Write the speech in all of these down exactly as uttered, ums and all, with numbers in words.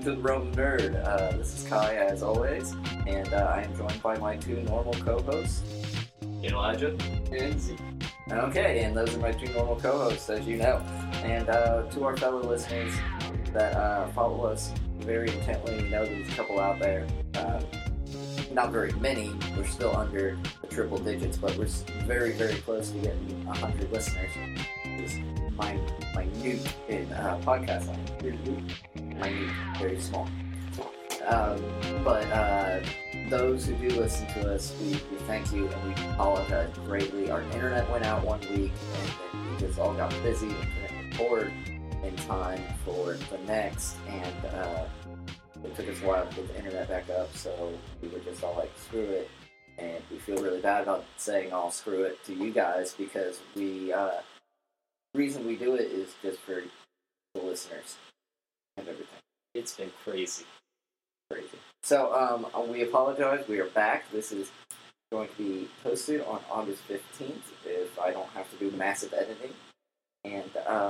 to the Realm of Nerd. Uh, this is Kai, as always, and uh, I am joined by my two normal co-hosts, Elijah and Zeke. Okay, and those are my two normal co-hosts, as you know. And uh, to our fellow listeners that uh, follow us very intently, we know there's a couple out there. Uh, not very many. We're still under the triple digits, but we're very, very close to getting one hundred listeners. It's my minute in uh, podcast land. Minute, very small. Um, but uh, those who do listen to us, we, we thank you and we apologize greatly. Our internet went out one week and then we just all got busy and couldn't record in time for the next, and uh, it took us a while to get the internet back up, so we were just all like, screw it. And we feel really bad about saying all screw it to you guys, because we, uh, the reason we do it is just for the listeners and everything. It's been crazy. Crazy. So, um, we apologize. We are back. This is going to be posted on August fifteenth if I don't have to do massive editing. And, um,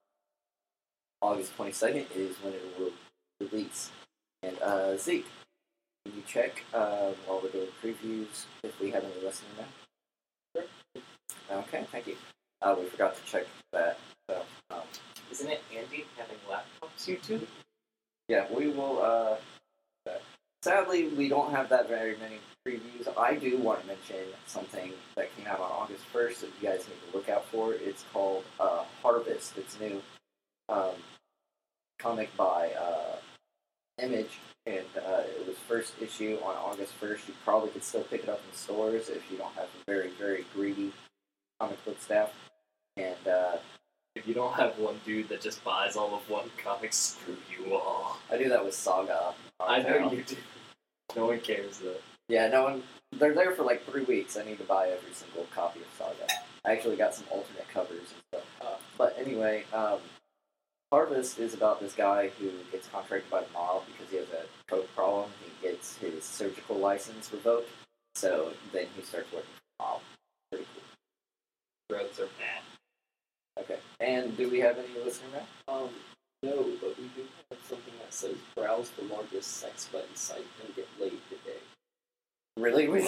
August twenty-second is when it will release. And, uh, Zeke, can you check, uh, while we're doing previews if we have any listener now? Sure. Okay, thank you. Uh, we forgot to check that. So, um, Isn't it Andy having laptops YouTube? Yeah, we will, uh, sadly, we don't have that very many previews. I do want to mention something that came out on August first that you guys need to look out for. It's called, uh, Harvest. It's new, um, comic by, uh, Image, and, uh, it was first issue on August first. You probably could still pick it up in stores if you don't have a very, very greedy comic book staff. And, uh, If you don't have one dude that just buys all of one comic, screw you all. I do that with Saga. I know you do. No one cares, though. Yeah, no one. They're there for like three weeks. I need to buy every single copy of Saga. I actually got some alternate covers and stuff. Uh, but anyway, um, Harvest is about this guy who gets contracted by the mob because he has a coke problem. He gets his surgical license revoked, so then he starts working for the mob. Pretty cool. Drugs are bad. Okay, and do we have any listener now? Um, no, but we do have something that says browse the largest sex buddy site and get laid today. Really? We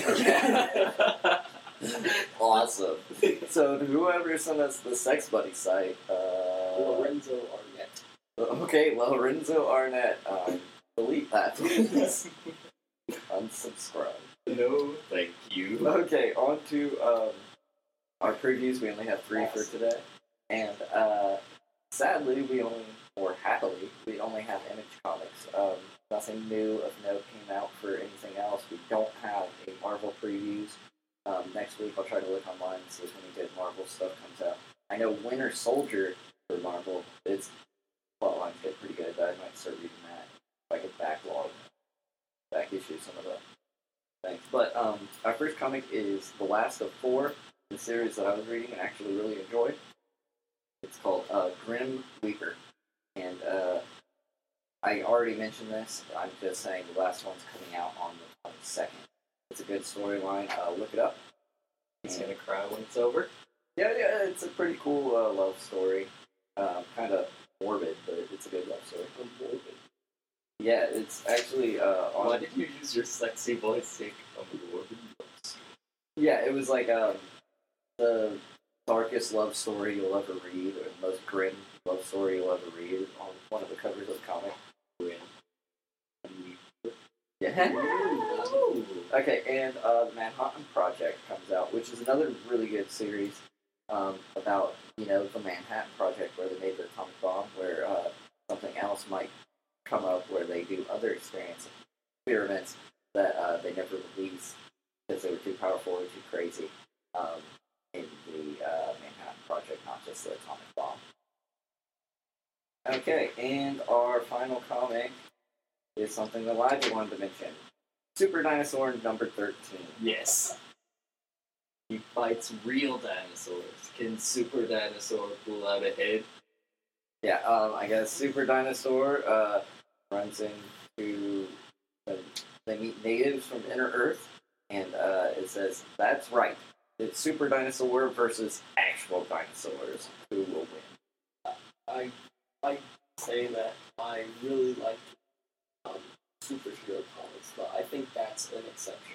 Awesome. So whoever sent us the sex buddy site, uh... Lorenzo Arnett. Okay, Lorenzo Arnett. Um, delete that, please. Unsubscribe. No, thank you. Okay, on to um, our previews. We only have three for today. And uh, sadly, we only, or happily, we only have Image Comics. Um, nothing new of note came out for anything else. We don't have a Marvel previews. Um, next week, I'll try to look online and see if any good Marvel stuff comes out. I know Winter Soldier for Marvel, its plotlines get pretty good. I might start reading that if I get backlog, back issue some of the things. But um, our first comic is the last of four, the series that I was reading and actually really enjoyed. It's called uh, Grim Weeper, and uh, I already mentioned this. I'm just saying the last one's coming out on the twenty-second. It's a good storyline. Uh, look it up. He's gonna cry when it's over. Yeah, yeah, it's a pretty cool uh, love story. Um, kind of morbid, but it's a good love story. Morbid. Yeah, it's actually uh, on. Why did you use your sexy voice to come morbid? Yeah, it was like um, the darkest love story you'll ever read, or the most grim love story you'll ever read on one of the covers of the comic. Yeah. Okay, and uh, the Manhattan Project comes out, which is another really good series um, about, you know, the Manhattan Project, where they made the atomic bomb, where uh, something else might come up where they do other experience experiments that uh, they never released because they were too powerful or too crazy um, in the uh, Manhattan Project, not just the atomic bomb. Okay, and our final comic is something that Elijah wanted to mention. Super Dinosaur number thirteen. Yes. He fights real dinosaurs. Can Super Dinosaur pull out a head? Yeah, um, I guess Super Dinosaur uh, runs into... Uh, they meet natives from Inner Earth, and uh, it says, that's right. It's Super Dinosaur versus actual dinosaurs. Who will win? I I say that I really liked um, superhero comics, but I think that's an exception.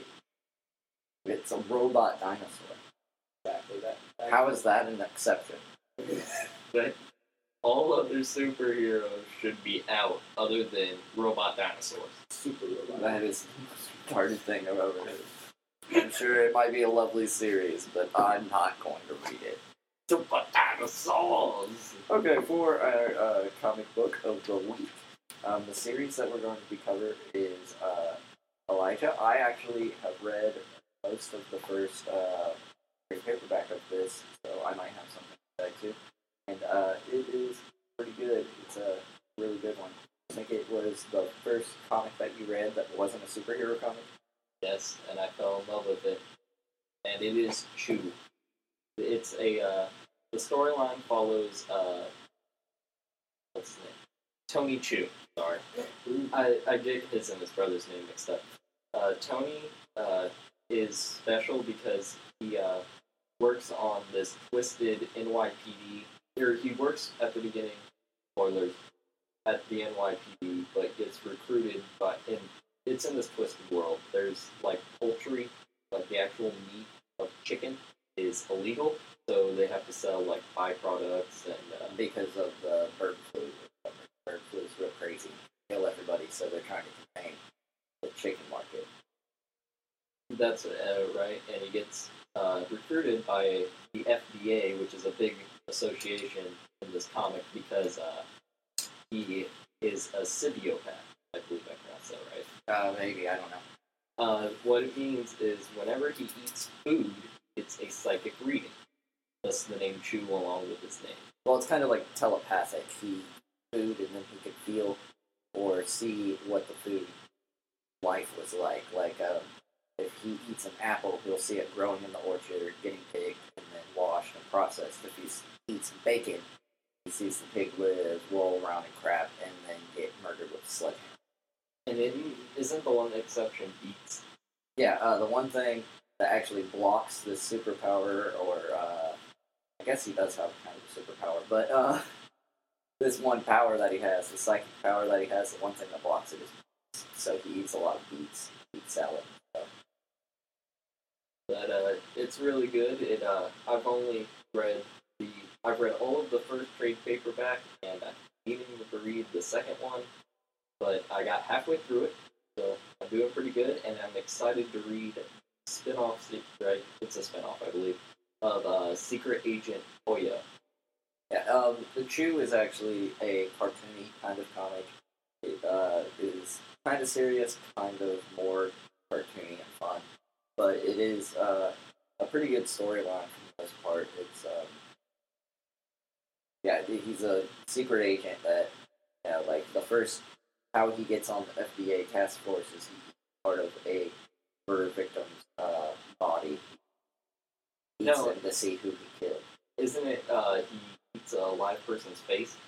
It's a robot dinosaur. Exactly that. that How is that an exception? But all other superheroes should be out other than robot dinosaurs. super robot? That is the most retarded thing I've ever heard. I'm sure it might be a lovely series, but I'm not going to read it. Super dinosaurs! Okay, for our uh, comic book of the week, um, the series that we're going to be covering is uh, Elijah. I actually have read most of the first uh, trade paperback of this, so I might have something to say too. And uh, it is pretty good. It's a really good one. I think it was the first comic that you read that wasn't a superhero comic. Yes, and I fell in love with it. And it is Chew. It's a, uh, the storyline follows, uh, what's his name? Tony Chew. Sorry. I, I get his and his brother's name mixed up. Uh, Tony, uh, is special because he, uh, works on this twisted N Y P D, or he works at the beginning, spoilers, at the N Y P D, but gets recruited by, and it's in this twisted world. There's, like, poultry, like the actual meat of chicken is illegal, so they have to sell, like, byproducts and, uh, Because of the bird flu. Bird flu is real crazy. Kill everybody, so they're trying to contain the chicken market. that's uh, right, and he gets uh, recruited by the F D A, which is a big association in this comic, because uh, he is a symbiopath. I believe I pronounced that right. Uh, maybe, I don't know. Uh, what it means is whenever he eats food, it's a psychic reading. Thus the name Chew along with his name. Well, it's kind of like telepathic. He food, and then he could feel or see what the food life was like. Like, um, if he eats an apple, he'll see it growing in the orchard, getting picked, and then washed and processed. If he eats bacon, he sees the pig live, roll around in crap, and then get murdered with a sledgehammer. And it isn't the one exception beats. Yeah, uh, the one thing that actually blocks this superpower, or uh, I guess he does have kind of a superpower, but uh, this one power that he has, the psychic power that he has, the one thing that blocks it is beets. So he eats a lot of beets, beet salad. So. But uh, it's really good. It uh, I've only read the I've read all of the first trade paperback, and I'm meaning to read the second one, but I got halfway through it, so I'm doing pretty good, and I'm excited to read spin-off, right? It's a spin-off, I believe, of uh, Secret Agent Oya. Yeah, um, the Chew is actually a cartoony kind of comic. It uh, is kind of serious, kind of more cartoony and fun, but it is uh, a pretty good storyline for the most part. It's um, yeah, he's a secret agent that, you know, like the first how he gets on the F D A task force is he's part of a murder victim's uh, body. He eats No. him to see who he killed. Isn't it, uh, he eats a live person's face?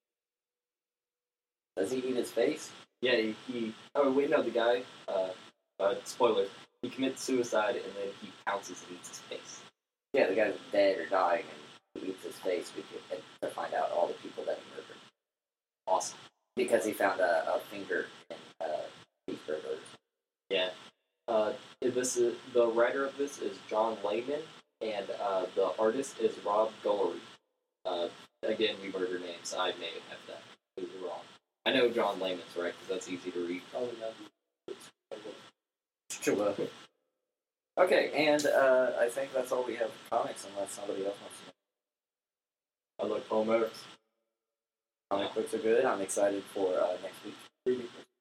Does he eat his face? Yeah, he, he oh wait, no, the guy, uh, uh, spoiler, he commits suicide and then he pounces and eats his face. Yeah, the guy's dead or dying, and he eats his face because, to find out all the people that he murdered. Awesome. Because he found a, a finger in uh, beef burgers. Yeah. Uh, this is, the writer of this is John Layman, and uh, the artist is Rob Guillory. Uh, again, we murder names. I may have that completely wrong. I know John Layman's right, because that's easy to read. Oh, no. Sure. Okay, and uh, I think that's all we have for comics, unless somebody else wants to know. I like comics. Comic books are good. I'm excited for uh, next week.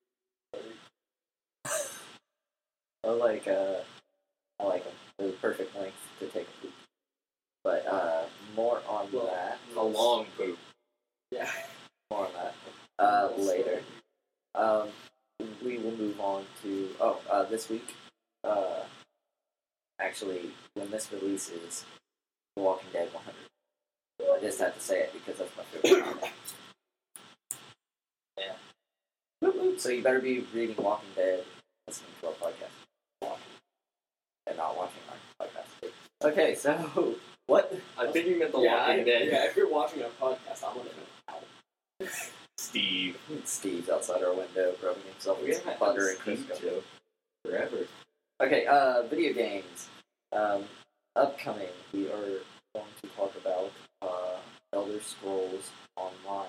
I like, uh, I like them. They're the perfect length to take a poop. But uh, more on Well, that. A long poop. Yeah. More on that uh, later. Um, we will move on to oh uh, this week. Uh, actually, when this releases, The Walking Dead one hundred. I just had to say it because that's my favorite comic. Yeah. So you better be reading Walking Dead, listening to our podcast, and not watching our podcast. Okay, so what? I think you meant The yeah, Walking I, Dead. yeah, if you're watching our podcast, I want to know how. Steve. Steve's outside our window rubbing himself We with haven't some butter had a and Steve Crisco. joke forever. Okay, uh, video games. Um, upcoming, we are going to talk about uh, Elder Scrolls Online.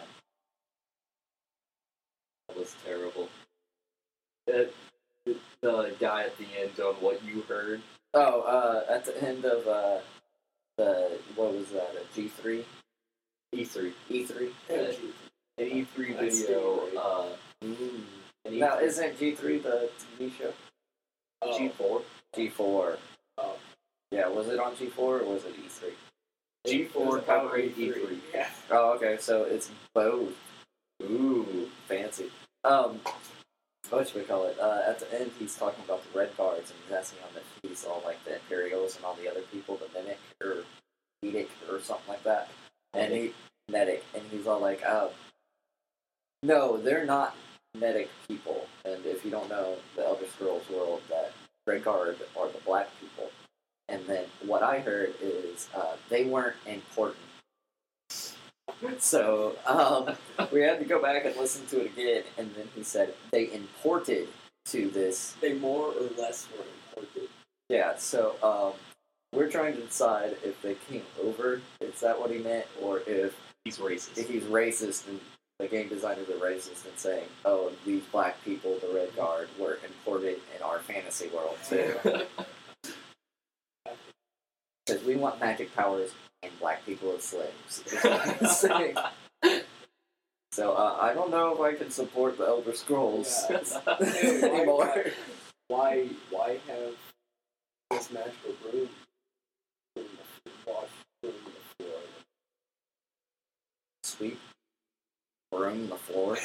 That was terrible. That, the, the guy at the end on what you heard. Oh, uh, at the end of uh, the, what was that, a G three? E three. E three? An E three That's video. scary. Uh, Mm. an E three. Now, isn't G three the T V show? Oh, G four. G four. Oh. Yeah, was it on G four or was it E three? G It four was about covered E E three. three. Yeah. Oh, okay, so it's both. Ooh. Fancy. Um, what should we call it? Uh, at the end, he's talking about the Red Guards, and he's asking them if he's all like the Imperials and all the other people, the Mimic or Edict or something like that. And he, Medic, and he's all like, oh, no, they're not Medic people. And if you don't know the Elder Scrolls world, that Red Guard are the black people. And then what I heard is uh, they weren't important. So um, we had to go back and listen to it again, and then he said they imported to this. They more or less were imported. Yeah, so um, we're trying to decide if they came over. Is that what he meant, or if He's racist. if he's racist and the game designers are racist and saying, "Oh, these black people, the Red Guard, were imported in our fantasy world too," because we want magic powers and black people as slaves. is what I'm saying. So uh, I don't know if I can support the Elder Scrolls Yeah. anymore. Why? Why have this magical broom in the wash broom the floor? Sweep, broom the floor.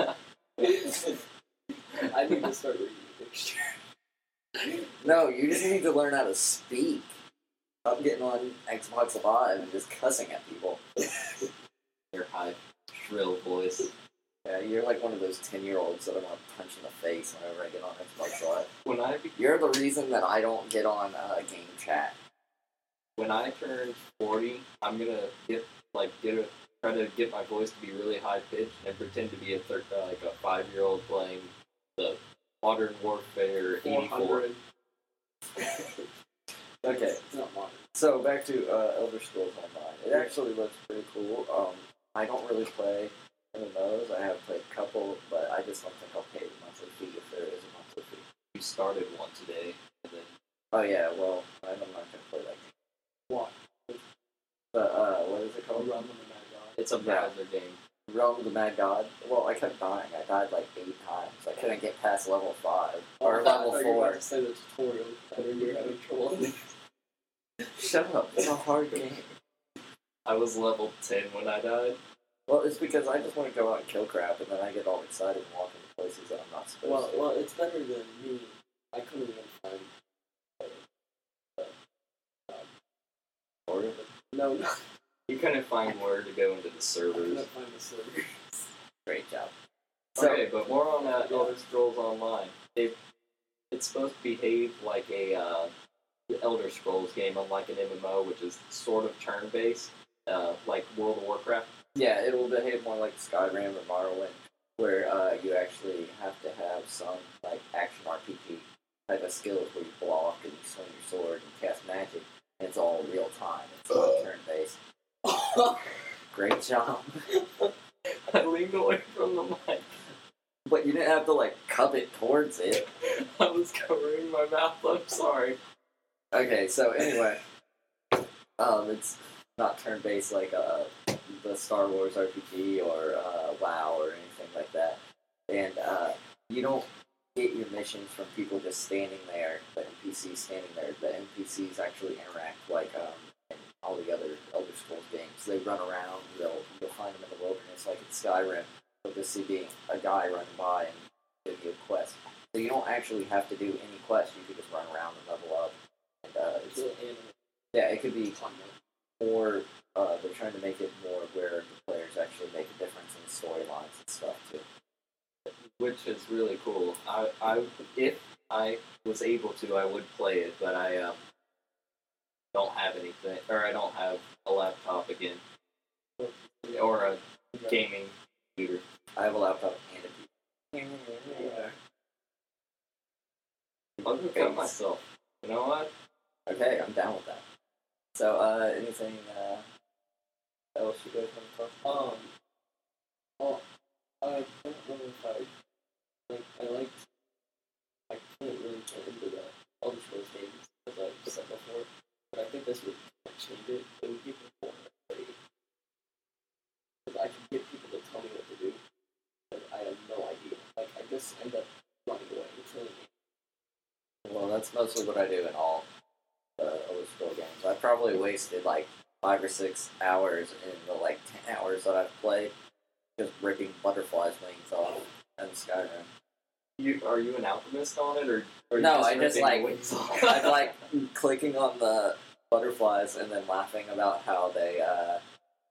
I need to start reading the dictionary. No, you just need to learn how to speak. Stop getting on Xbox Live and just cussing at people. Your high, shrill voice. Yeah, you're like one of those ten-year-olds that I want to punch in the face whenever I get on Xbox Live. When I be- You're the reason that I don't get on uh, game chat. when I turn forty, I'm gonna get like get a try to get my voice to be really high pitched and pretend to be a thir- uh, like a five year old playing the Modern Warfare eighty-four. Okay, It's not modern. so back to uh, Elder Scrolls Online. It actually looks pretty cool. Um, I don't really play any of those. I have played a couple, but I just don't think I'll pay the monthly fee if there is a monthly fee. You started one today, and then Oh yeah, well, I'm not gonna play that game. What? But uh, what is it Oh, called? Realm of the Mad God. it's a browser game. Realm of the Mad God. Well, I kept dying. I died like eight times. I couldn't get past level five or I level thought you were four. about to say the tutorial. I knew you were having trouble. Shut up! It's a hard game. I was level ten when I died. Well, it's because I just want to go out and kill crap, and then I get all excited and walk into places that I'm not supposed Well, to. well, it's better than me. I couldn't even find. Or- No, no. You couldn't find where to go into the I servers. couldn't find the server. Great job. So, Okay, but more on that Elder Scrolls Online. It it's supposed to behave like a uh, Elder Scrolls game, unlike an M M O, which is sort of turn-based, uh, like World of Warcraft. yeah, it will behave more like Skyrim or Morrowind, where uh, you actually have to have some like action R P G type of skills where you block and you swing your sword and cast magic. And it's all real time. It's not turn based. Great job. I leaned away from the mic. But you didn't have to like cup it towards it. I was covering my mouth. I'm sorry. Okay, so anyway, um, it's not turn based like uh, the Star Wars R P G or uh, WoW or anything like that. And uh, you don't get your missions from people just standing there, the N P Cs standing there. The N P Cs actually interact like um, in all the other Elder Scrolls games. They run around. They'll you'll find them in the wilderness, like in Skyrim. You'll just see being a guy running by and give you a quest. So you don't actually have to do any quest. You could just run around and level up. And uh, it's, yeah, it could be more. Uh, they're trying to make it more where the players actually make a difference in storylines and stuff too. Which is really cool. I, I, if I was able to, I would play it, but I um, don't have anything, or I don't have a laptop again, or a gaming computer. I have a laptop and a P C. Yeah. I'll go cut myself. You know what? Okay, I'm down with that. So, uh, anything uh, else you guys want to talk about? Um. Well, I don't know if I like. I like. I couldn't really get into the Elder Scrolls games as I said before, but I think this would change it. It would give me more afraid. Because I could get people to tell me what to do, but I have no idea. Like I just end up running away. It's really Well, that's mostly what I do in all uh, Elder Scroll games. I probably wasted like five or six hours in the like ten hours that I've played just ripping butterflies' wings off in Skyrim. You are you an alchemist on it, or, or No, you I just ripping like the wings off? I'm like clicking on the butterflies and then laughing about how they uh,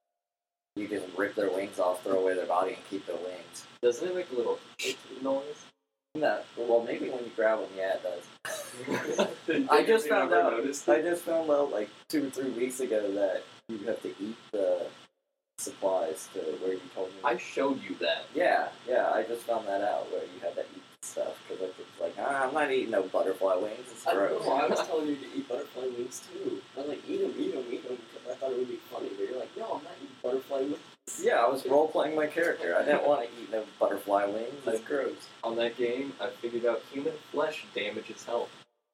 you just rip their wings off, throw away their body, and keep their wings. Doesn't it make a little noise? No, well, maybe when you grab them, yeah, it does. Did I you just ever found out. noticed I it? just found out like two or three weeks ago that you have to eat the supplies to where you told me. I showed you that. Yeah, yeah, I just found that out where you had to eat stuff because I was like, ah, I'm not eating no butterfly wings. It's I don't gross. know. I was telling you to eat butterfly wings too. I was like, eat them, eat them, eat them, because I thought it would be funny. But you're like, no, I'm not eating butterfly wings. Yeah, I was role playing my character. I didn't want to eat no butterfly wings. It's gross. On that game, I figured out human flesh damages health.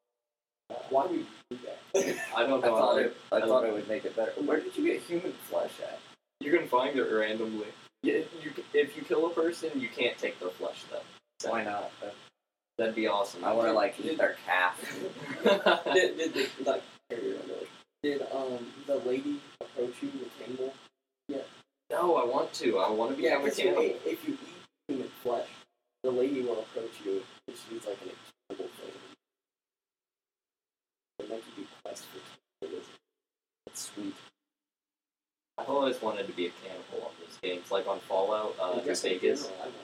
Why would you do that? I don't I know. thought I, it. I I thought don't- it would make it better. Where did you get human flesh at? you can find it randomly. Yeah, you, if you kill a person, you can't take their flesh though. So Why not? that'd be awesome. I want to like eat their calf. did, did, did, like, carry on, really. Did um the lady approach you with cannibal? No, I want to. I want to Yeah, become a because cannibal. if you eat human flesh, the lady will approach you and she's like an incredible thing. It might be quest for cannibalism. It's sweet. I've always wanted to be a cannibal on those games, like on Fallout, uh, I New guess in Vegas. general, I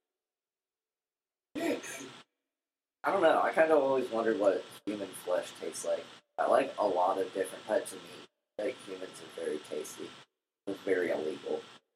wanna be- I don't know. I kind of always wondered what human flesh tastes like. I like a lot of different types of meat. Like humans are very tasty. It's very illegal.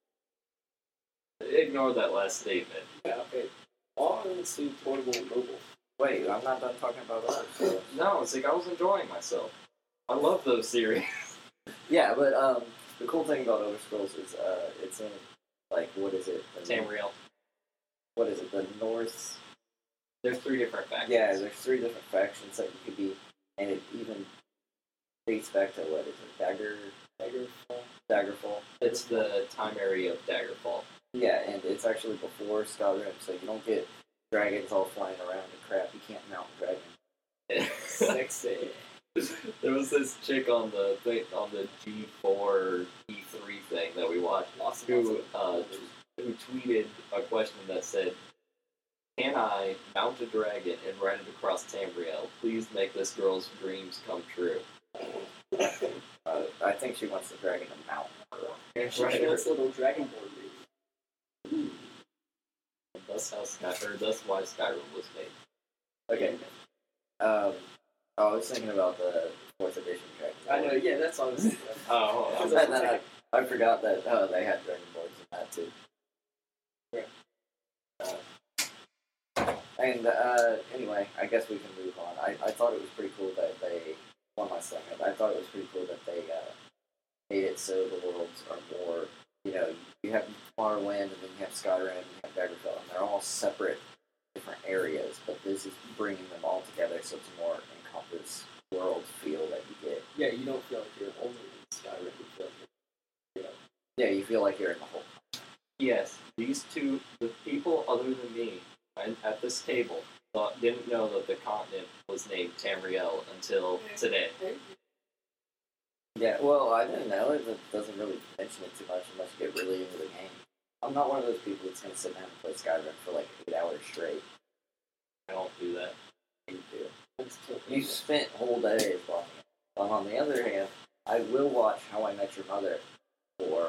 Ignore that last statement. Yeah, okay. All I want to see portable and mobile. Wait, I'm not done talking about that. No, it's like I was enjoying myself. I love those series. Yeah, but um, the cool thing about Elder Scrolls is uh, it's in like what is it? The, Tamriel. What is it? The North. There's three different factions. Yeah, there's three different factions that you could be, and it even dates back to what is it? Dagger, Daggerfall, Daggerfall. It's the time area of Daggerfall. Yeah, and it's actually before Skyrim, so you don't get dragons all flying around and crap. You can't mount a dragon. Sexy. There was this chick on the thing, on the G four E three thing that we watched Awesome. who uh, who tweeted a question that said, "Can I mount a dragon and ride it across Tamriel? Please make this girl's dreams come true." Uh, I think she wants the dragon to mount her. And She ride her- wants a little dragonborn reading. That's how Sky, or that's why Skyrim was made. Okay. Um, oh, I was thinking about the fourth edition dragon. I know, yeah, that's all I was thinking of. Oh, Because And then I, I forgot that uh, they had dragonborns in that too. Uh, and uh, anyway, I guess we can move on. I, I thought it was pretty cool that they. One last thing. I thought it was pretty cool that they uh, made it so the worlds are more. You know, you have Morrowind, and then you have Skyrim, and you have Daggerfall, and they're all separate, different areas. But this is bringing them all together, so it's a more encompassed world feel that you get. Yeah, you don't feel like you're only in Skyrim. You feel like you're, you know. Yeah, you feel like you're in the whole. yes, these two, the people other than me and at this table, thought, didn't know that the continent was named Tamriel until today. Yeah, well, I didn't know it. It doesn't really mention it too much unless you get really into the game. I'm not one of those people that's going to sit down and play Skyrim for like eight hours straight. I don't do that. You do. It's still- You spent whole days watching it. But on the other hand, I will watch How I Met Your Mother for...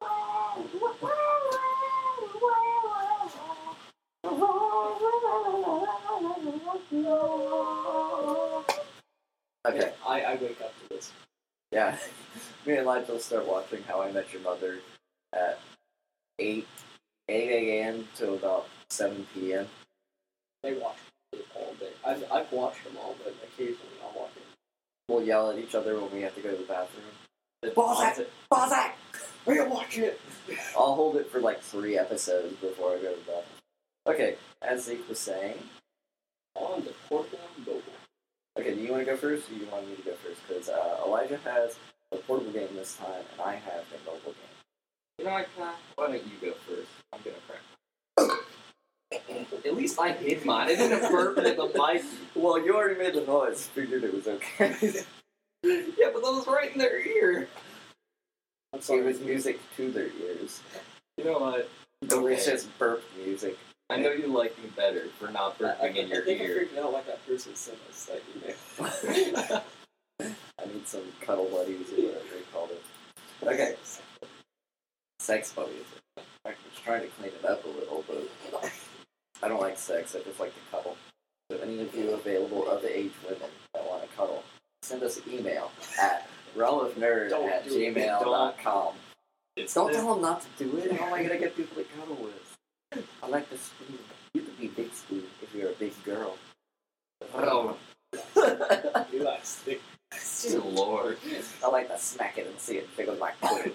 Okay, I, I wake up to this. yeah. Me and Lyle start watching How I Met Your Mother at eight eight a.m. to about seven p.m. They watch it all day. I've, I've watched them all, but occasionally I'll watch it. We'll yell at each other when we have to go to the bathroom. Balzac! Balzac! We're watching it! I'll hold it for like three episodes before I go to the bathroom. Okay, as Zeke was saying. On the portable mobile. Okay, do you want to go first, or do you want me to go first? Because uh, Elijah has a portable game this time, and I have a mobile game. You know what, Kai? Why don't you go first? I'm gonna crack. At least I hid mine. I didn't burp into the mic. Well, you already made the noise. Figured it was okay. Yeah, but that was right in their ear. I'm It sorry. was music to their ears. You know what? Delicious burp music. I know you like me better for not I, I, burping in I your think I ear. figured out why that person sent us that email. I need some cuddle buddies or whatever they called it. Okay, sex buddies. I was trying to clean it up a little, but I don't like sex. I just like to cuddle. So any of you available of age women that want to cuddle, send us an email at realmofnerd Don't at do it. gmail dot com. It's Don't this- tell them not to do it. How am I going to get people to cuddle with? I like the spoon. You could be big spoon if you're a big girl. Oh, You like stick. dear Lord. I like to smack it and see it jiggle my pudding.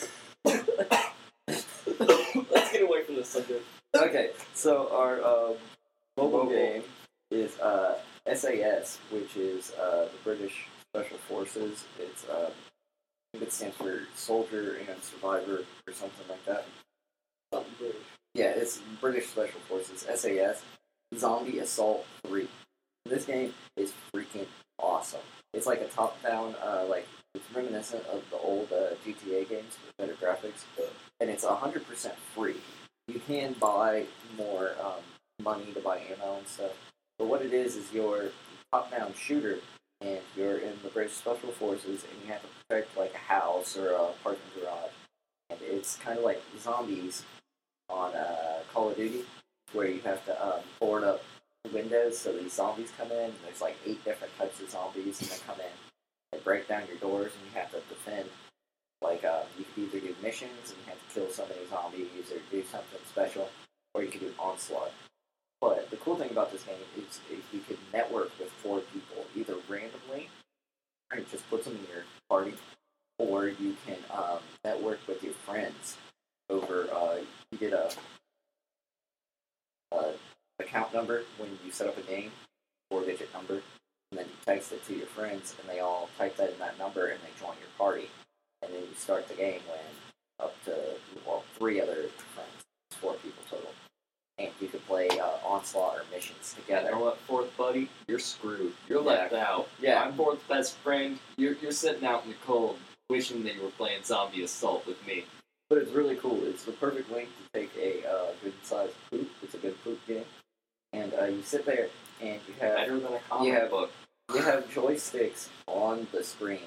Let's get away from this subject. Okay, so our um, mobile Mobile. game is uh, S A S, which is uh, the British Special Forces. It's uh, I think it stands for Soldier and Survivor or something like that. Something British. Yeah, it's British Special Forces, S A S, Zombie Assault three. This game is freaking awesome. It's like a top-down, uh, like, it's reminiscent of the old uh, G T A games with better graphics, and it's one hundred percent free. You can buy more um, money to buy ammo and stuff, but what it is is you're a top-down shooter, and you're in the British Special Forces, and you have to protect, like, a house or a parking garage. And it's kind of like zombies on uh, Call of Duty, where you have to um, board up windows so these zombies come in, and there's like eight different types of zombies, and they come in, they break down your doors, and you have to defend. Like, uh, you could either do missions, and you have to kill so many zombies, or do something special, or you could do Onslaught. But the cool thing about this game is, is you can network with four people, either randomly, or it just puts them in your party, or you can um, network with your friends over, uh, you get a, a account number when you set up a game, four-digit number, and then you text it to your friends, and they all type that in that number, and they join your party. And then you start the game when up to, well, three other friends, four people total. And you could play uh, Onslaught or missions You together. know what, fourth buddy? You're screwed. You're Yeah. left out. Yeah. I'm fourth best friend. You're, you're sitting out in the cold, wishing that you were playing Zombie Assault with me. But it's really cool. It's the perfect length to take a uh, good-sized poop. It's a good poop game. And uh, you sit there, and you have Better than a comic you have- book. you have joysticks on the screen,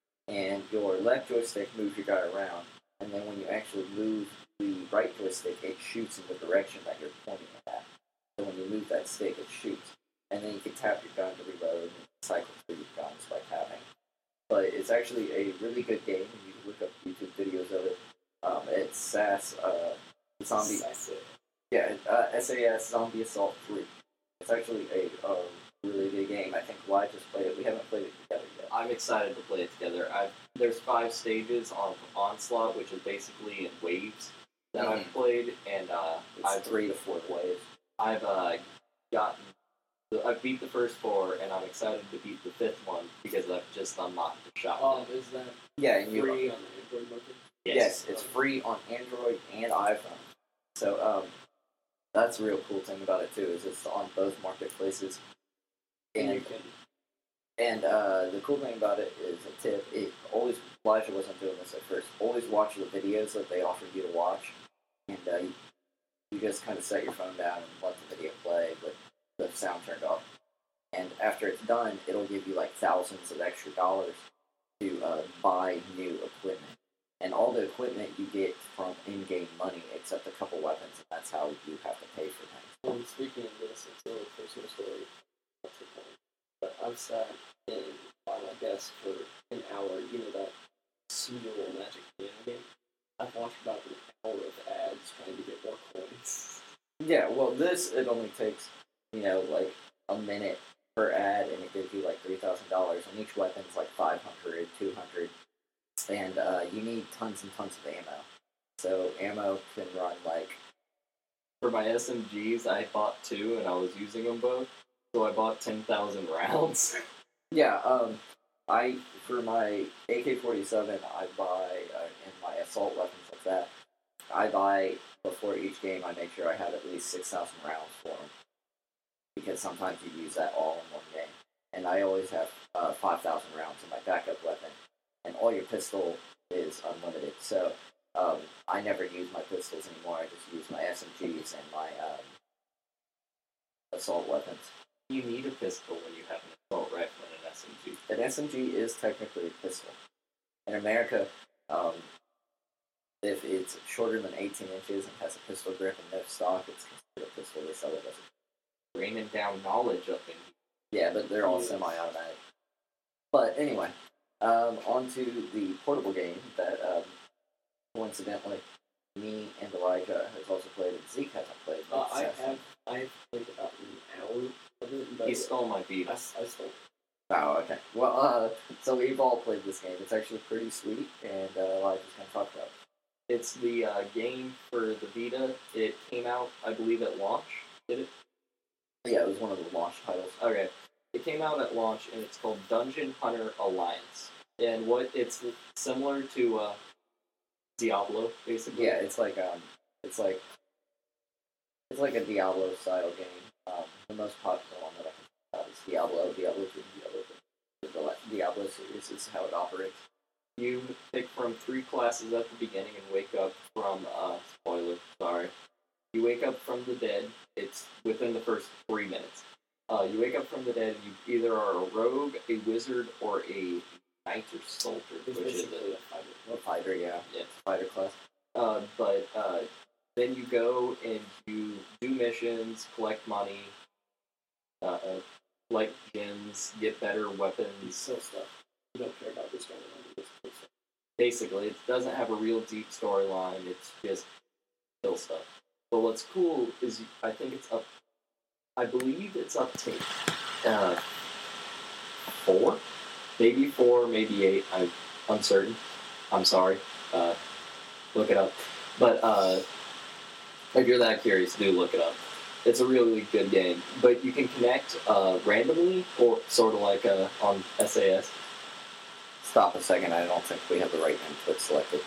and your left joystick moves your guy around, and then when you actually move the right joystick, it shoots in the direction that you're pointing it at. So when you move that stick, it shoots, and then you can tap your gun to reload and cycle through your guns by tapping. But it's actually a really good game, and you can look up YouTube videos of it. Um, it's S A S, uh, Zombie, That's it. yeah, uh, S A S Zombie Assault three. It's actually a um, really good game. I think Why just played it. We haven't played it together yet. I'm excited to play it together. I've, there's five stages on Onslaught, which is basically in waves that Mhm. I've played, and uh, It's I've three to four waves. I've uh, gotten I've beat the first four, and I'm excited to beat the fifth one because I've just unlocked the shotgun. Um, is that Yeah, and you free on the Android market? yes, it's free on Android and iPhone. So um, that's a real cool thing about it too. Is it's on both marketplaces. And you And can. and uh, the cool thing about it is a tip. It always Elijah wasn't doing this at first. Always watch the videos that they offer you to watch, and uh, you, you just kind of set your phone down and let the video play with the sound turned off. And after it's done, it'll give you like thousands of extra dollars to uh, buy new equipment. And all the equipment you get from in-game money, except a couple weapons, and that's how you have to pay for things. Um, speaking of this, it's a little personal story. That's the point. But I've sat in by my desk for an hour. You know that Smule Magic Piano game? I've watched about an hour of ads trying to get more this, it only takes, you know, like a minute per ad, and it gives you like three thousand dollars, and each weapon is like five hundred, two hundred, and uh, you need tons and tons of ammo. So ammo can run like... For my S M Gs, I bought two, and I was using them both, so I bought ten thousand rounds. Yeah, um, I, for my A K forty-seven, I buy, uh, and my assault weapons like that, I buy, before each game, I make sure I have at least six thousand rounds for them. Because sometimes you use that all in one game. And I always have uh, five thousand rounds in my backup weapon. And all your pistol is unlimited. So um, I never use my pistols anymore. I just use my S M Gs and my um, assault weapons. You need a pistol when you have an assault rifle and an S M G. An S M G is technically a pistol. In America, um, if it's shorter than eighteen inches and has a pistol grip and no stock, it's considered a pistol. They sell it as a... Raining down knowledge up in here. Yeah, but they're all Yes. semi-automatic. But anyway, um, on to the portable game that, um, coincidentally, me and Elijah has also played, and Zeke hasn't played. Uh, I Assassin. have I have played about an hour of it, but He stole my I, Vita. I stole it. Oh, okay. Well, uh, so we've all played this game. It's actually pretty sweet, and uh, Elijah's going to talk about it. It's the uh, game for the Vita. It came out, I believe, at launch. Did it? Yeah, it was one of the launch titles. Okay. It came out at launch, and it's called Dungeon Hunter Alliance. And what it's similar to uh, Diablo, basically. Yeah, it's like um, it's like it's like a Diablo style game. Um, the most popular one that I can think about is Diablo, Diablo two, Diablo three. The la- Diablo series is how it operates. You pick from three classes at the beginning and wake up from, uh, spoiler, sorry. You wake up from the dead. It's within the first three minutes. Uh, you wake up from the dead, and you either are a rogue, a wizard, or a knight or soldier, It's which is basically it. a fighter. A fighter, yeah. Yeah. Fighter class. Uh, but uh, then you go and you do missions, collect money, uh, uh, collect gems, get better You weapons. sell stuff. You don't care about this going on. You just sell stuff. Basically, it doesn't have a real deep storyline. It's just kill stuff. But what's cool is I think it's up. I believe it's up to uh, four, maybe four, maybe eight. I'm uncertain. I'm sorry. Uh, look it up. But uh, if you're that curious, do look it up. It's a really good game. But you can connect uh, randomly, or sort of like uh, on S A S. Stop a second. I don't think we have the right input selected.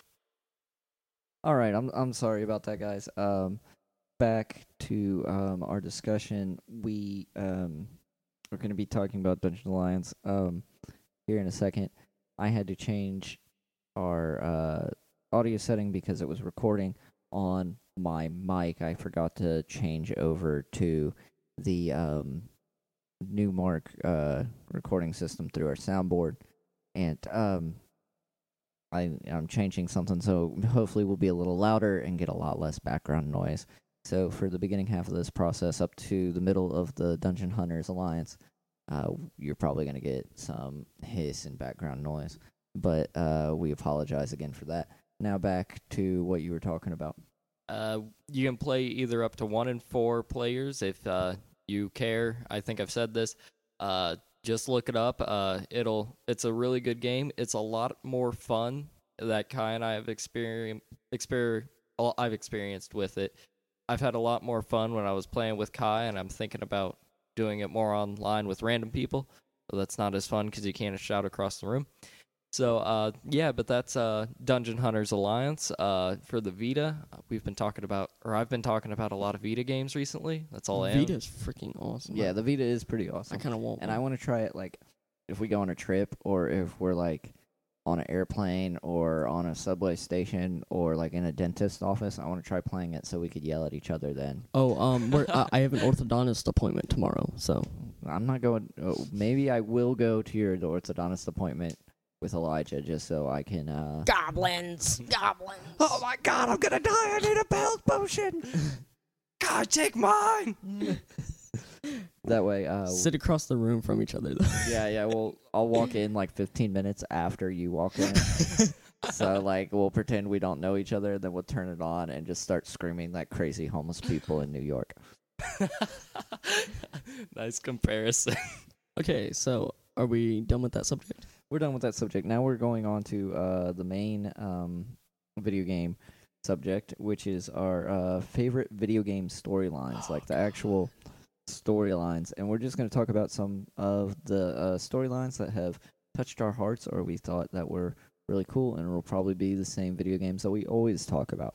All right, I'm I'm sorry about that, guys. Um, back to um our discussion. We um are going to be talking about Dungeon Alliance um here in a second. I had to change our uh audio setting because it was recording on my mic. I forgot to change over to the um new Mark uh recording system through our soundboard, and um. I, I'm changing something, so hopefully we'll be a little louder and get a lot less background noise. So for the beginning half of this process up to the middle of the Dungeon Hunters Alliance, uh, you're probably going to get some hiss and background noise. But uh, we apologize again for that. Now back to what you were talking about. Uh, you can play either up to one and four players if uh, you care. I think I've said this. Uh, Just look it up. Uh, it'll. It's a really good game. It's a lot more fun that Kai and I have experienced. Exper- I've experienced with it. I've had a lot more fun when I was playing with Kai, and I'm thinking about doing it more online with random people. So that's not as fun because you can't shout across the room. So uh, yeah, but that's uh, Dungeon Hunters Alliance uh, for the Vita. We've been talking about, or I've been talking about a lot of Vita games recently. That's all I am. Vita's freaking awesome. Yeah, the Vita is pretty awesome. I kind of want And one. I want to try it, like, if we go on a trip or if we're, like, on an airplane or on a subway station or, like, in a dentist's office. I want to try playing it so we could yell at each other then. Oh, um, we're, uh, I have an orthodontist appointment tomorrow, so. I'm not going... Oh, maybe I will go to your orthodontist appointment with Elijah just so I can... Uh, Goblins! Goblins! Oh my god, I'm gonna die. I need a health potion. God, take mine. that way... Uh, Sit across the room from each other, though. yeah, yeah, well, I'll walk in, like, fifteen minutes after you walk in. So like we'll pretend we don't know each other, then we'll turn it on and just start screaming like crazy homeless people in New York. Nice comparison. Okay, so are we done with that subject? We're done with that subject. Now we're going on to uh, the main um, video game subject, which is our uh, favorite video game storylines, like the actual storylines. And we're just going to talk about some of the uh, storylines that have touched our hearts or we thought that were really cool, and it'll probably be the same video games that we always talk about.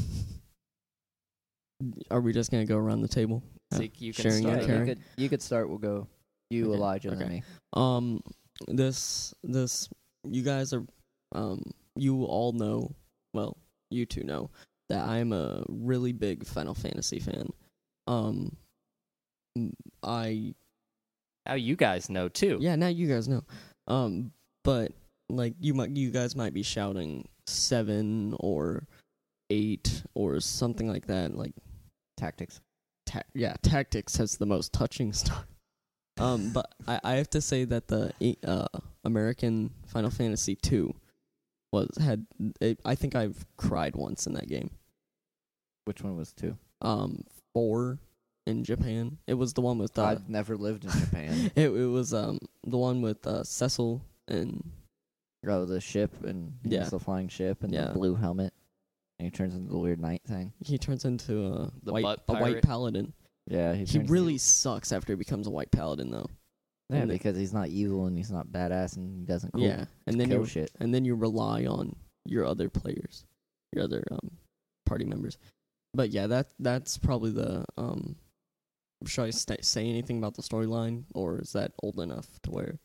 Are we just gonna go around the table? Zeke, you can Sharing start. your you carry? could you could start. We'll go you, Okay, Elijah, okay. then me. Um, this this you guys are um you all know, well, you two know that I'm a really big Final Fantasy fan. Um, m- I Now you guys know too. yeah, now you guys know. Um, but like you might you guys might be shouting seven or eight or something like that. Like Tactics. ta- yeah, Tactics has the most touching stuff. Um, but I, I have to say that the uh, American Final Fantasy two was had it, I think I've cried once in that game. Which one was two? Um, four in Japan. It was the one with uh, I've never lived in Japan. it it was um the one with uh, Cecil and Oh, the ship and Yeah. he's the flying ship and Yeah. the blue helmet, and he turns into the weird knight thing. he turns into a The white butt a white pirate? paladin. Yeah, he, He turns really sucks after he becomes a white paladin though. yeah and the- because he's not evil and he's not badass and he doesn't cool. Yeah, and then kill you shit. and then you rely on your other players, your other um party members. But yeah, that that's probably the um. Should I st- say anything about the storyline, or is that old enough to where?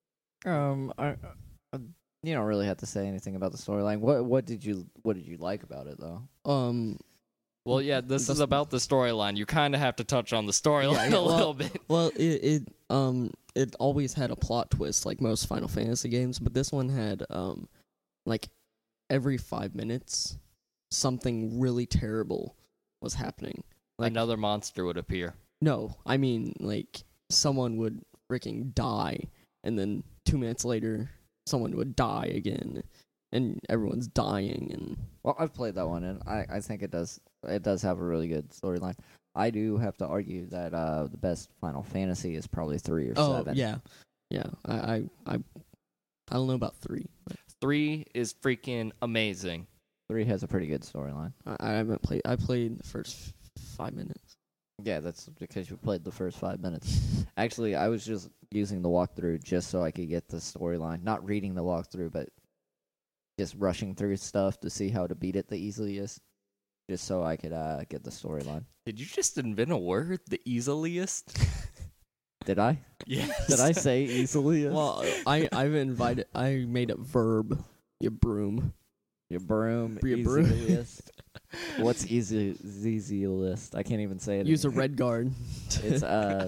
Um, I, uh, you don't really have to say anything about the storyline. What what did you what did you like about it though? Um, Well, yeah, this is That's- about the storyline. You kind of have to touch on the storyline Yeah, yeah, a well- little bit. well, it it um it always had a plot twist like most Final Fantasy games, but this one had um like every five minutes something really terrible was happening. Like Another monster would appear. no, I mean like someone would freaking die, and then two minutes later someone would die again, and everyone's dying, and Well, I've played that one and I, I think it does it does have a really good storyline. I do have to argue that uh the best Final Fantasy is probably three or oh seven. yeah, yeah. I I I, I don't know about three. But Three is freaking amazing. Three has a pretty good storyline. I, I haven't played. I played the first f- five minutes. Yeah, that's because you played the first five minutes. Actually, I was just using the walkthrough just so I could get the storyline. Not reading the walkthrough, but just rushing through stuff to see how to beat it the easiest, just so I could uh, get the storyline. Did you just invent a word? The easiest? Did I? Yes. Did I say easiest? Well, I I've invited. I made a verb. You broom. Your broom, Your broom. easiest. What's easy easiest? I can't even say it. Use a anymore. red guard. It's uh.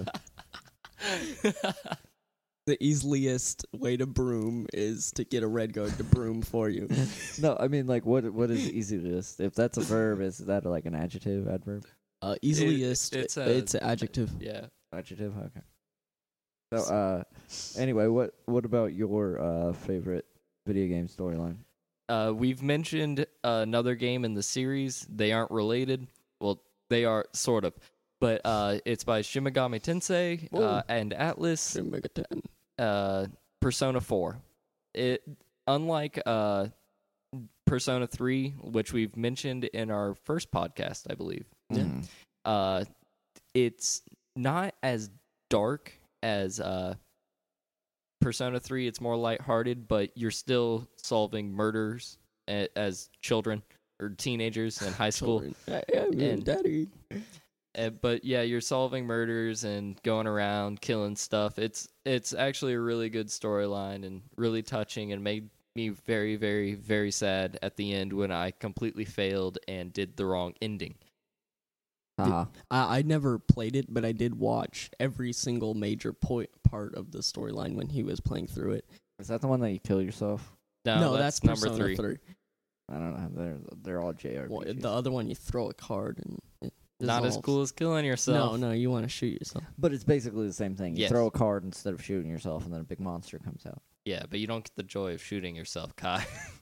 The easiest way to broom is to get a red guard to broom for you. No, I mean like what? What is easiest? If that's a verb, is that like an adjective, adverb? Uh, easiest. it's it's, a- an adjective. Yeah. Adjective. Okay. So uh, anyway, what what about your uh favorite video game storyline? Uh, we've mentioned uh, another game in the series. They aren't related. Well, they are sort of. But uh, it's by Shin Megami Tensei uh, Whoa. and Atlas. Shin Megami Ten. uh, Persona four. It unlike uh, Persona three, which we've mentioned in our first podcast, I believe. Yeah. Mhm. Uh, it's not as dark as uh, Persona three. It's more lighthearted, but you're still solving murders a- as children or teenagers in high school. Children. I am your And- daddy. Uh, but yeah, you're solving murders and going around killing stuff. It's it's actually a really good storyline and really touching, and made me very, very, very sad at the end when I completely failed and did the wrong ending. Haha. I, I never played it, but I did watch every single major point part of the storyline when he was playing through it. Is that the one that you kill yourself? No, that's, that's, number Persona three. three. I don't know. They're they're all J R P Gs. Well, the other one, you throw a card and it Not as dissolves. cool as killing yourself. No, no, you want to shoot yourself. But it's basically the same thing. You Yes. throw a card instead of shooting yourself, and then a big monster comes out. Yeah, but you don't get the joy of shooting yourself, Kai.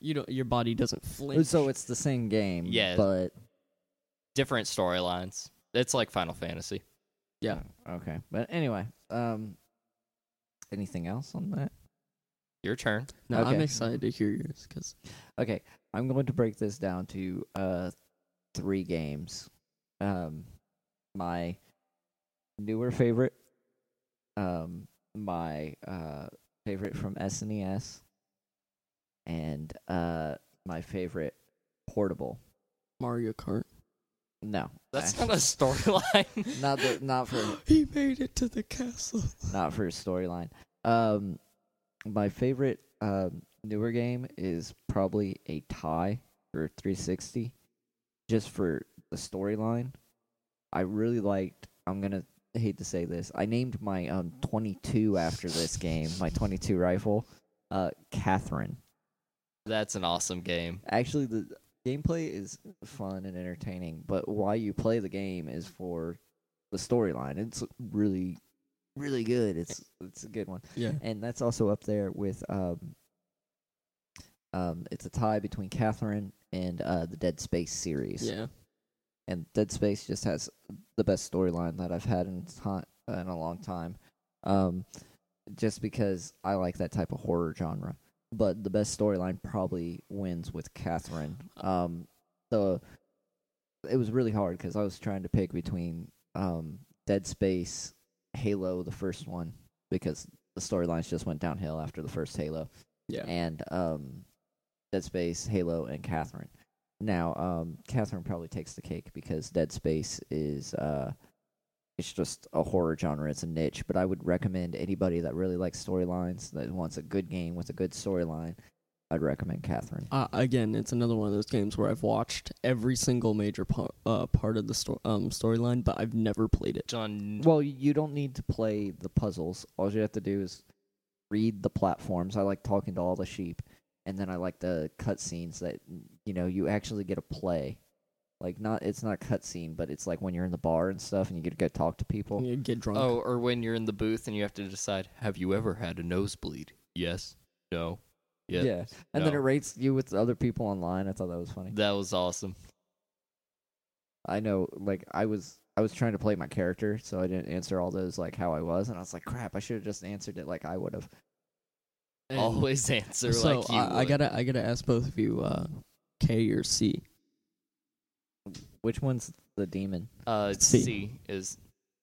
you know your body doesn't flinch. So it's the same game, Yeah. but Different storylines. It's like Final Fantasy. yeah. okay. But anyway, um, anything else on that? Your turn. No, I'm Okay. excited to hear yours because Okay, I'm going to break this down to uh three games. Um, my newer favorite, um, my uh favorite from S N E S, and uh my favorite portable. Mario Kart. No, That's I- not a storyline. not the, not for He made it to the castle. not for a storyline. Um, my favorite um newer game is probably a tie for three sixty, just for the storyline. I really liked. I'm gonna hate to say this. I named my um twenty-two after this game. My twenty-two rifle, uh, Catherine. That's an awesome game. Actually, the gameplay is fun and entertaining, but why you play the game is for the storyline. It's really, really good. It's it's a good one. Yeah. And that's also up there with um um it's a tie between Catherine and uh the Dead Space series. Yeah. And Dead Space just has the best storyline that I've had in time in a long time. Um just because I like that type of horror genre. But the best storyline probably wins with Catherine. Um the it was really hard cuz I was trying to pick between um Dead Space, Halo, the first one, because the storylines just went downhill after the first Halo, Yeah. and um, Dead Space, Halo, and Catherine. Now, um, Catherine probably takes the cake because Dead Space is uh, it's just a horror genre. It's a niche, but I would recommend anybody that really likes storylines, that wants a good game with a good storyline, I'd recommend Catherine. Uh, again, it's another one of those games where I've watched every single major part, uh, part of the sto- um, storyline, but I've never played it. John. Well, you don't need to play the puzzles. All you have to do is read the platforms. I like talking to all the sheep, and then I like the cutscenes that you know you actually get to play. Like not, it's not a cutscene, but it's like when you're in the bar and stuff, and you get to go talk to people. You get drunk. Oh, or when you're in the booth and you have to decide, have you ever had a nosebleed? Yes. No. Yeah. Yeah, and then No. it rates you with other people online. I thought that was funny. That was awesome. I know, like I was, I was trying to play my character, so I didn't answer all those like how I was, and I was like, crap, I should have just answered it like I would have. And Always answer so like you I, I would. gotta, I gotta ask both of you, uh, K or C. Which one's the demon? Uh, C. C is.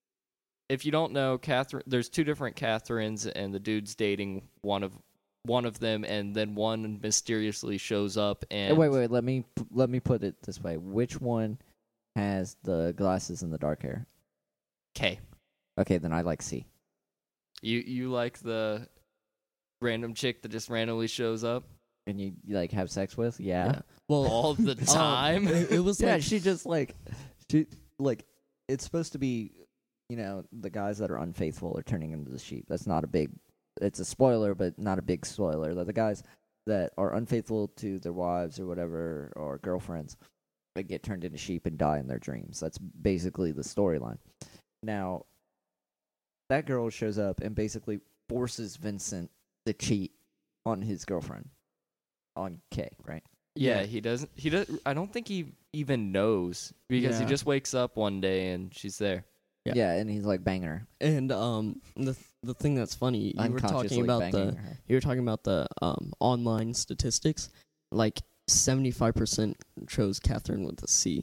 If you don't know, Catherine, there's two different Catherines, and the dude's dating one of one of them, and then one mysteriously shows up Hey, and wait, wait. Let me let me put it this way. Which one has the glasses and the dark hair? K. Okay, then I like C. You you like the random chick that just randomly shows up And you, you like have sex with? Yeah. Well, all the um, time? it, it was Yeah, like she just like she like it's supposed to be, you know, the guys that are unfaithful are turning into the sheep. That's not a big. It's a spoiler, but not a big spoiler. That the guys that are unfaithful to their wives or whatever or girlfriends, they get turned into sheep and die in their dreams. That's basically the storyline. Now, that girl shows up and basically forces Vincent to cheat on his girlfriend, on Kay, right? Yeah, he doesn't. He does. I don't think he even knows because he Yeah. just wakes up one day and she's there. Yeah. Yeah, and he's like banging her, and um the the thing that's funny, you were unconsciously talking about banging the her. you were talking about the um online statistics. Like seventy-five percent chose Catherine with a C,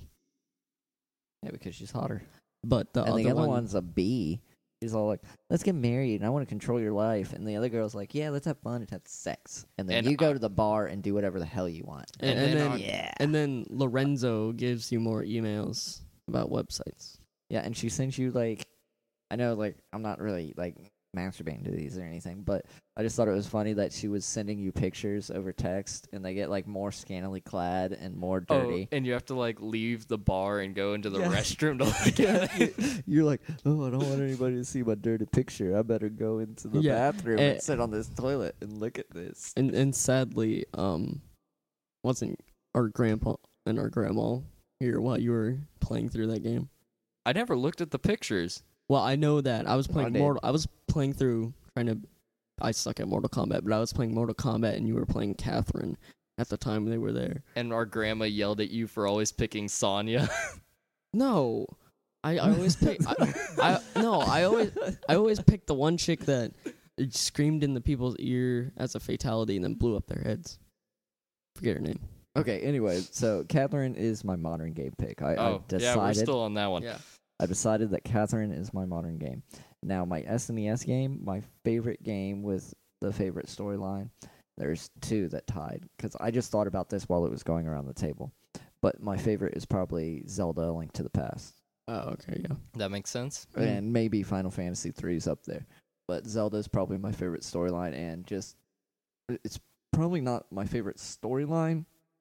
Yeah, because she's hotter. but the and other, the other one, one's a B. She's all like, "Let's get married, and I want to control your life." And the other girl's like, "Yeah, let's have fun and have sex." And then And you go I- to the bar and do whatever the hell you want. and, and and then then on- Yeah, and then Lorenzo gives you more emails about websites. yeah, and she sends you like, I know, like I'm not really like masturbating to these or anything, but I just thought it was funny that she was sending you pictures over text, and they get like more scantily clad and more dirty. Oh, and you have to like leave the bar and go into the Yeah. restroom to look at it. You're like, oh, I don't want anybody to see my dirty picture. I better go into the Yeah, bathroom eh, and sit on this toilet and look at this. And and sadly, um, wasn't our grandpa and our grandma here while you were playing through that game? I never looked at the pictures. Well, I know that I was playing did. Mortal. I was playing through trying to. I suck at Mortal Kombat, but I was playing Mortal Kombat, and you were playing Catherine, at the time they were there. And our grandma yelled at you for always picking Sonya. No, I, I always pick. I, I no, I always I always picked the one chick that screamed in the people's ear as a fatality and then blew up their heads. Forget her name. Okay, anyway, so Catherine is my modern game pick. I, oh, I've decided, yeah, we're still on that one. Yeah. I decided that Catherine is my modern game. Now, my S N E S game, my favorite game with the favorite storyline, there's two that tied, because I just thought about this while it was going around the table. But my favorite is probably Zelda: A Link to the Past. Oh, okay, yeah. That makes sense. And maybe Final Fantasy three is up there. But Zelda is probably my favorite storyline, and just, it's probably not my favorite storyline,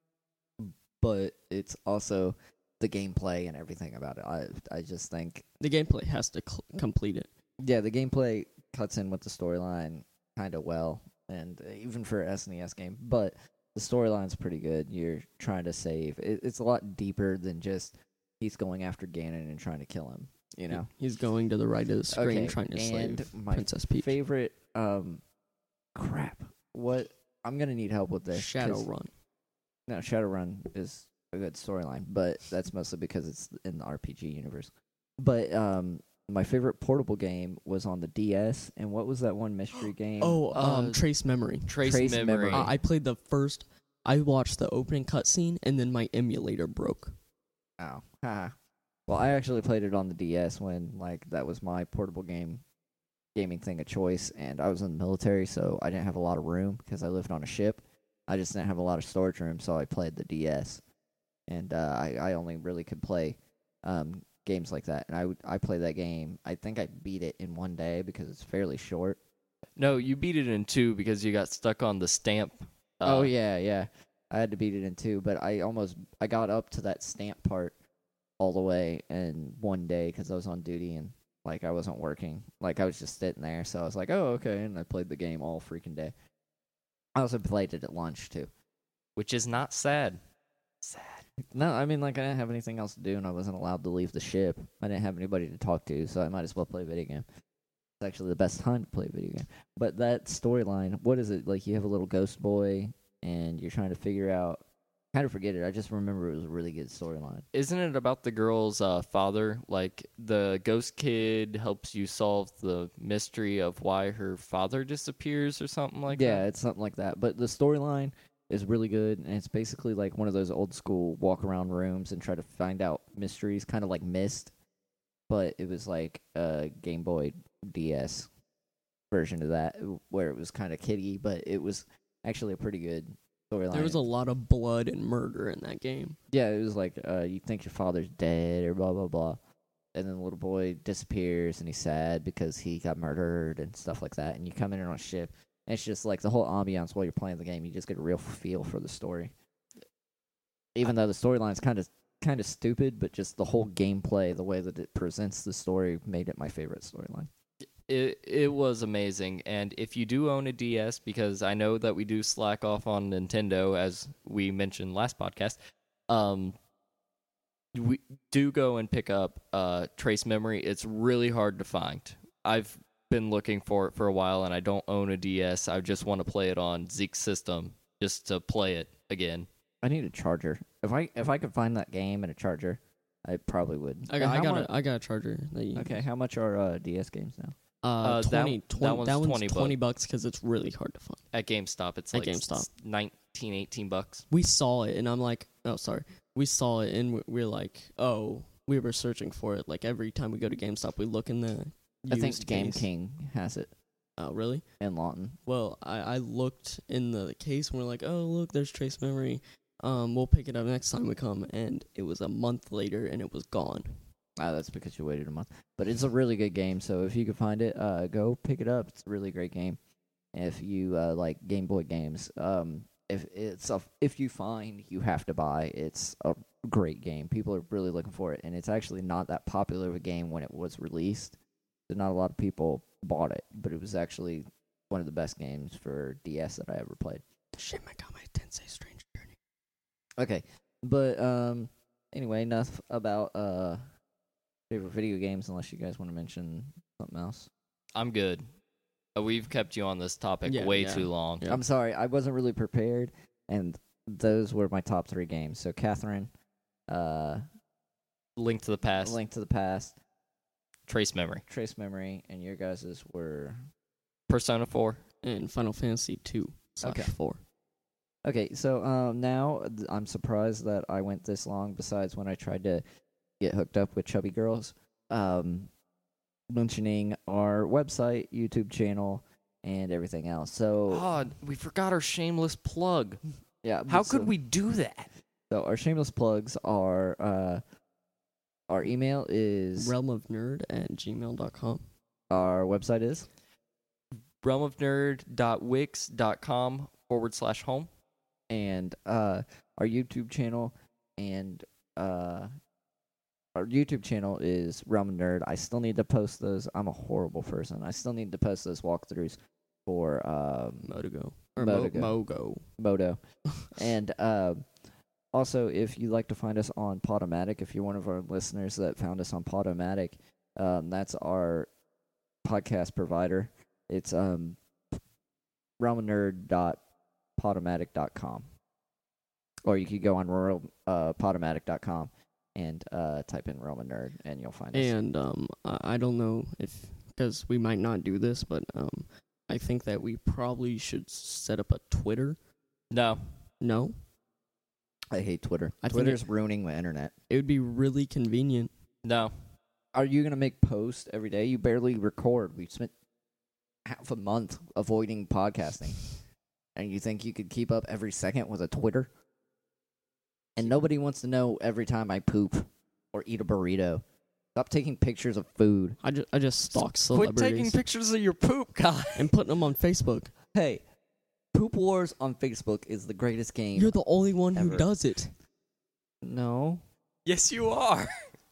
but it's also the gameplay and everything about it. I I just think, The gameplay has to cl- complete it. yeah, the gameplay cuts in with the storyline kind of well, and uh, even for an S N E S game, but the storyline's pretty good. You're trying to save. It, it's a lot deeper than just he's going after Ganon and trying to kill him, you know? He's going to the right of the screen Okay, trying to and slave my Princess Peach. Favorite, um, crap. What? I'm going to need help with this. 'cause- Shadowrun. No, Shadowrun is a good storyline, but that's mostly because it's in the R P G universe. But um, my favorite portable game was on the D S, and what was that one mystery game? Oh, um, Uh, Trace Memory. Trace, Trace memory. memory. Uh, I played the first. I watched the opening cutscene, and then my emulator broke. Oh, haha. Well, I actually played it on the D S when like that was my portable game, gaming thing of choice, and I was in the military, so I didn't have a lot of room because I lived on a ship. I just didn't have a lot of storage room, so I played the D S, and uh, I I only really could play um, games like that. And I would I played that game. I think I beat it in one day because it's fairly short. No, you beat it in two because you got stuck on the stamp. Uh, oh yeah, yeah. I had to beat it in two, but I almost I got up to that stamp part all the way in one day because I was on duty and like I wasn't working. Like I was just sitting there, so I was like, oh okay, and I played the game all freaking day. I also played it at lunch too. which is not sad. Sad. No, I mean like I didn't have anything else to do and I wasn't allowed to leave the ship. I didn't have anybody to talk to, so I might as well play a video game. It's actually the best time to play a video game. But that storyline, what is it? Like you have a little ghost boy and you're trying to figure out kind of forget it. I just remember it was a really good storyline. Isn't it about the girl's uh, father? Like, the ghost kid helps you solve the mystery of why her father disappears or something like Yeah, that? it's something like that. But the storyline is really good, and it's basically like one of those old school walk around rooms and try to find out mysteries, kind of like Myst, but it was like a Game Boy D S version of that, where it was kind of kiddie, but it was actually a pretty good storyline. There was a lot of blood and murder in that game. Yeah, it was like uh, you think your father's dead or blah blah blah, and then the little boy disappears and he's sad because he got murdered and stuff like that. And you come in on a ship, and it's just like the whole ambiance while you're playing the game. You just get a real feel for the story, even though the storyline's kind of kind of stupid, but just the whole gameplay, the way that it presents the story, made it my favorite storyline. It it was amazing, and if you do own a D S, because I know that we do slack off on Nintendo, as we mentioned last podcast, um, we do go and pick up uh, Trace Memory. It's really hard to find. I've been looking for it for a while, and I don't own a D S. I just want to play it on Zeke's system just to play it again. I need a charger. If I if I could find that game and a charger, I probably would. I got, I How got, mu- a, I got a charger. That you, Okay, how much are uh, D S games now? Uh, Uh, that- twenty, that twenty, one's that one's twenty twenty bucks because it's really hard to find. At GameStop, it's At like GameStop. s- nineteen, eighteen bucks. We saw it, and I'm like, oh, sorry. We saw it, and we- we're like, oh, we were searching for it. Like, every time we go to GameStop, we look in the I think used Game case. King has it Oh, really? in Lawton. Well, I, I looked in the case, and we're like, oh, look, there's Trace Memory. Um, we'll pick it up next time we come, and it was a month later, and it was gone. Ah, that's because you waited a month. But it's a really good game, so if you can find it, uh, go pick it up. It's a really great game. If you uh, like Game Boy games, um, if it's a, if you find you have to buy, it's a great game. People are really looking for it, and it's actually not that popular of a game when it was released. So not a lot of people bought it, but it was actually one of the best games for D S that I ever played. Shit, my God, my Tensei Strange Journey. Okay, but um, anyway, enough about uh favorite video games. Unless you guys want to mention something else. I'm good. Uh, We've kept you on this topic Yeah, way yeah. too long. Yeah. I'm sorry, I wasn't really prepared, and those were my top three games. So Catherine, uh, Link to the Past, Link to the Past, Trace Memory, Trace Memory, and your guys's were Persona four. And Final Fantasy two slash Okay. four. okay. So um, now th- I'm surprised that I went this long. Besides when I tried to get hooked up with chubby girls, um, mentioning our website, YouTube channel, and everything else. So Oh, we forgot our shameless plug. yeah, How so- could we do that? So our shameless plugs are uh, our email is realmofnerd at gmail dot com. our website is realmofnerd.wix.com forward slash home. and uh, our YouTube channel and uh, our YouTube channel is Realm of Nerd. I still need to post those. I'm a horrible person. I still need to post those walkthroughs for um, Motogo. Or Motogo. Mo- Mogo. Moto. and uh, also, if you'd like to find us on Podomatic, if you're one of our listeners that found us on Podomatic, um, that's our podcast provider. It's um, realm of nerd dot podomatic dot com. Or you could go on rural, uh, podomatic dot com and uh, type in Realm of Nerd, and you'll find us. And um, I, I don't know if, because we might not do this, but um, I think that we probably should set up a Twitter. No. No? I hate Twitter. I think Twitter's ruining the internet. It would be really convenient. No. Are you going to make posts every day? You barely record. We've spent half a month avoiding podcasting. And you think you could keep up every second with a Twitter? And nobody wants to know every time I poop or eat a burrito. Stop taking pictures of food. I just, I just stalk Quit celebrities taking pictures of your poop, guy. and putting them on Facebook. Hey, Poop Wars on Facebook is the greatest game. You're the only one who Ever. does it. No. Yes, you are.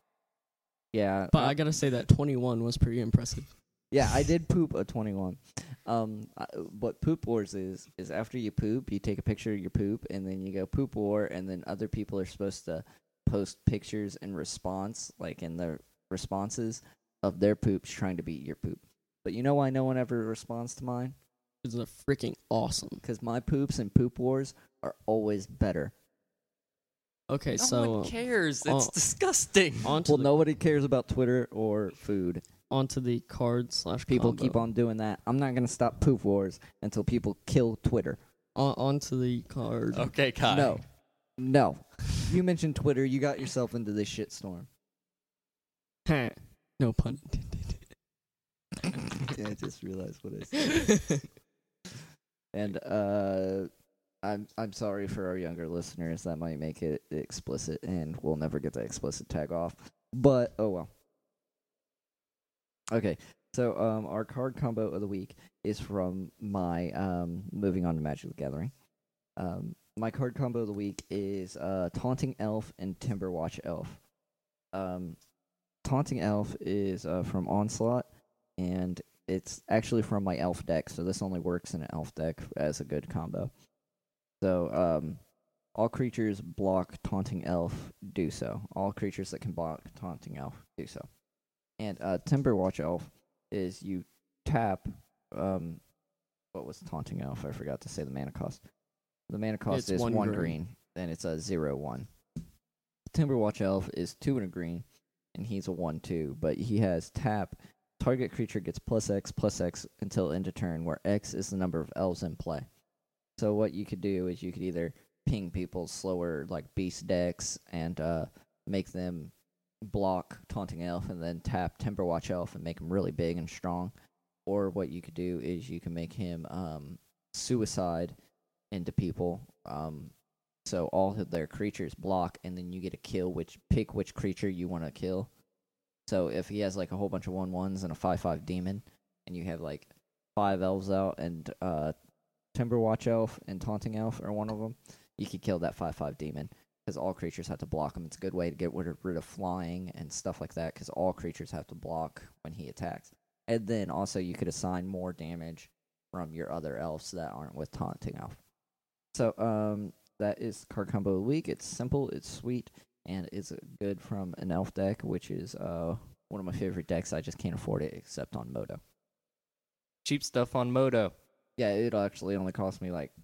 Yeah. But uh, I gotta say that twenty-one was pretty impressive. Yeah, I did poop a twenty-one. Um, I, what Poop Wars is, is after you poop, you take a picture of your poop, and then you go Poop War, and then other people are supposed to post pictures in response, like in the responses of their poops trying to beat your poop. But you know why no one ever responds to mine? It's a freaking awesome. Because my poops in Poop Wars are always better. Okay, No so one cares. It's uh, disgusting. onto Well, the, nobody cares about Twitter or food. onto the card slash People combo. keep on doing that. I'm not going to stop Poop Wars until people kill Twitter. On, onto the card. Okay, Kai. No. No. You mentioned Twitter, you got yourself into this shitstorm. Heh. No pun intended. Yeah, I just realized what I said. And uh I'm I'm sorry for our younger listeners. That might make it explicit, and we'll never get the explicit tag off. But oh well. Okay, so um, our card combo of the week is from my um, moving on to Magic the Gathering. Um, my card combo of the week is uh, Taunting Elf and Timberwatch Elf. Um, Taunting Elf is uh, from Onslaught, and it's actually from my Elf deck, so this only works in an Elf deck as a good combo. So, um, all creatures block Taunting Elf do so. All creatures that can block Taunting Elf do so. And uh, Timberwatch Elf is you tap, um, what was Taunting Elf? I forgot to say the mana cost. The mana cost It's is one one, green. green, and it's a zero one. Timberwatch Elf is two and a green, and he's a one two, but he has tap. Target creature gets plus X plus X until end of turn, where X is the number of elves in play. So what you could do is you could either ping people slower, like beast decks, and uh, make them block Taunting Elf, and then tap Timberwatch Elf and make him really big and strong. Or what you could do is you can make him um, suicide into people, um, so all of their creatures block, and then you get to kill which pick which creature you want to kill. So if he has like a whole bunch of one ones and a five five demon, and you have like five elves out, and uh, Timberwatch Elf and Taunting Elf are one of them, you could kill that five five demon, because all creatures have to block him. It's a good way to get rid of, rid of flying and stuff like that, because all creatures have to block when he attacks. And then also you could assign more damage from your other elves that aren't with Taunting Elf. So um, that is card combo of the week. It's simple, it's sweet, and it's good from an elf deck, which is uh, one of my favorite decks. I just can't afford it except on Moto. Cheap stuff on Moto. Yeah, it'll actually only cost me like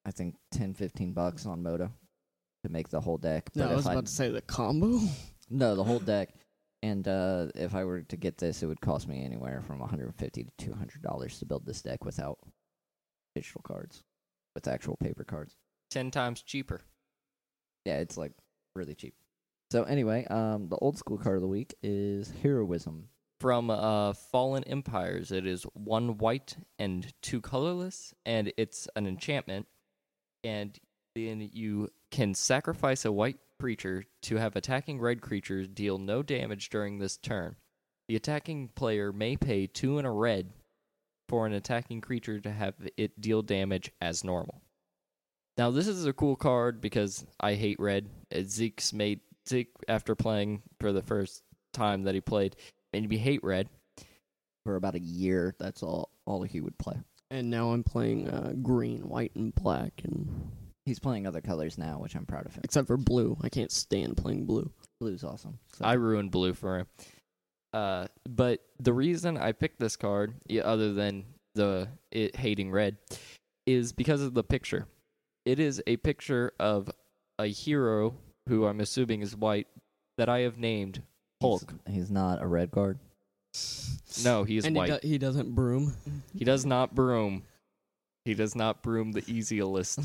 I think ten, fifteen bucks on Moto to make the whole deck. No, But I was if about to say the combo. No, the whole deck. And uh, if I were to get this, it would cost me anywhere from one hundred fifty to two hundred dollars to build this deck without digital cards, with actual paper cards. Ten times cheaper. Yeah, it's like really cheap. So anyway, um, the old school card of the week is Heroism. From uh, Fallen Empires, it is one white and two colorless, and it's an enchantment. And then you can sacrifice a white creature to have attacking red creatures deal no damage during this turn. The attacking player may pay two and a red for an attacking creature to have it deal damage as normal. Now, this is a cool card because I hate red. Uh, Zeke's made Zeke, after playing for the first time that he played, made me hate red. For about a year, that's all, all he would play. And now I'm playing uh, green, white, and black, and He's playing other colors now, which I'm proud of him. except for blue. I can't stand playing blue. Blue's awesome. So. I ruined blue for him. Uh, but the reason I picked this card, yeah, other than the it hating red, is because of the picture. It is a picture of a hero who I'm assuming is white that I have named Hulk. He's, he's not a red guard. No, he is and white. He, do- he doesn't broom. He does not broom. He does not broom the easiest.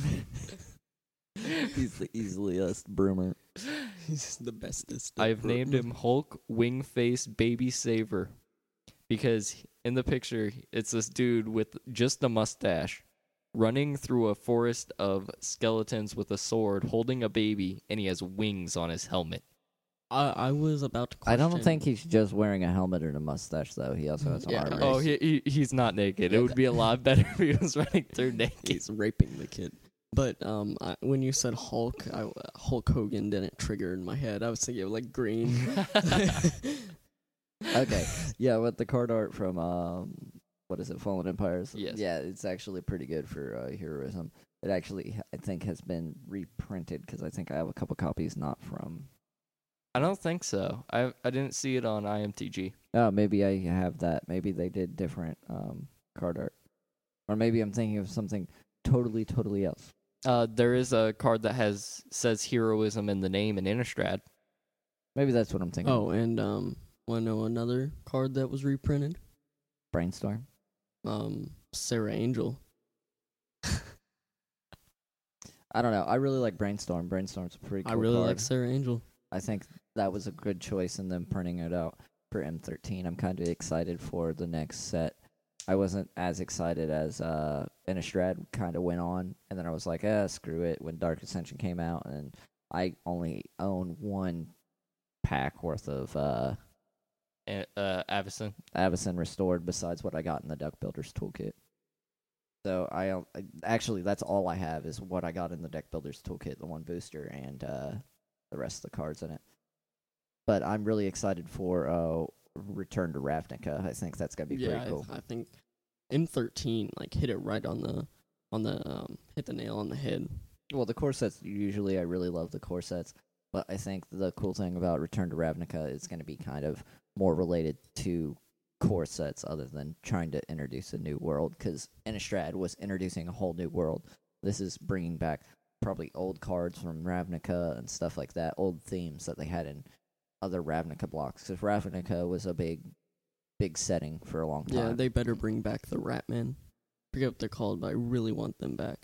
He's the easiest broomer. He's the bestest. I have named him Hulk Wingface Baby Saver because in the picture it's this dude with just a mustache running through a forest of skeletons with a sword holding a baby, and he has wings on his helmet. I, I was about to I question. don't think he's just wearing a helmet and a mustache, though. He also has Yeah. armor. Oh, he, he he's not naked. It would be a lot better if he was running through naked. he's raping the kid. But um, I, when you said Hulk, I, Hulk Hogan didn't trigger in my head. I was thinking of like green. Okay. Yeah, with the card art from, um, what is it, Fallen Empires? Yes. Yeah, it's actually pretty good for uh, heroism. It actually, I think, has been reprinted because I think I have a couple copies not from. I don't think so. I I didn't see it on I M T G. Oh, maybe I have that. Maybe they did different um, card art. Or maybe I'm thinking of something totally, totally else. Uh, there is a card that has says heroism in the name in Innistrad. Maybe that's what I'm thinking. Oh, and um, want to know another card that was reprinted? Brainstorm. Um, Sarah Angel. I don't know. I really like Brainstorm. Brainstorm's a pretty cool I really card. like Sarah Angel. I think that was a good choice in them printing it out for M thirteen. I'm kind of excited for the next set. I wasn't as excited as uh, Innistrad kind of went on, and then I was like, eh, screw it, when Dark Ascension came out, and I only own one pack worth of uh, And, uh, Avacyn. Avacyn Restored besides what I got in the Deck Builder's Toolkit. So I, uh, I actually, that's all I have is what I got in the Deck Builder's Toolkit, the one booster, and uh, the rest of the cards in it. But I'm really excited for uh, Return to Ravnica. I think that's gonna be Yeah, pretty cool. I, I think M thirteen like hit it right on the on the um, hit the nail on the head. Well, the core sets, usually I really love the core sets, but I think the cool thing about Return to Ravnica is going to be kind of more related to core sets other than trying to introduce a new world, because Innistrad was introducing a whole new world. This is bringing back probably old cards from Ravnica and stuff like that, old themes that they had in other Ravnica blocks, because Ravnica was a big, big setting for a long time. Yeah, they better bring back the Ratmen. Forget what they're called, but I really want them back.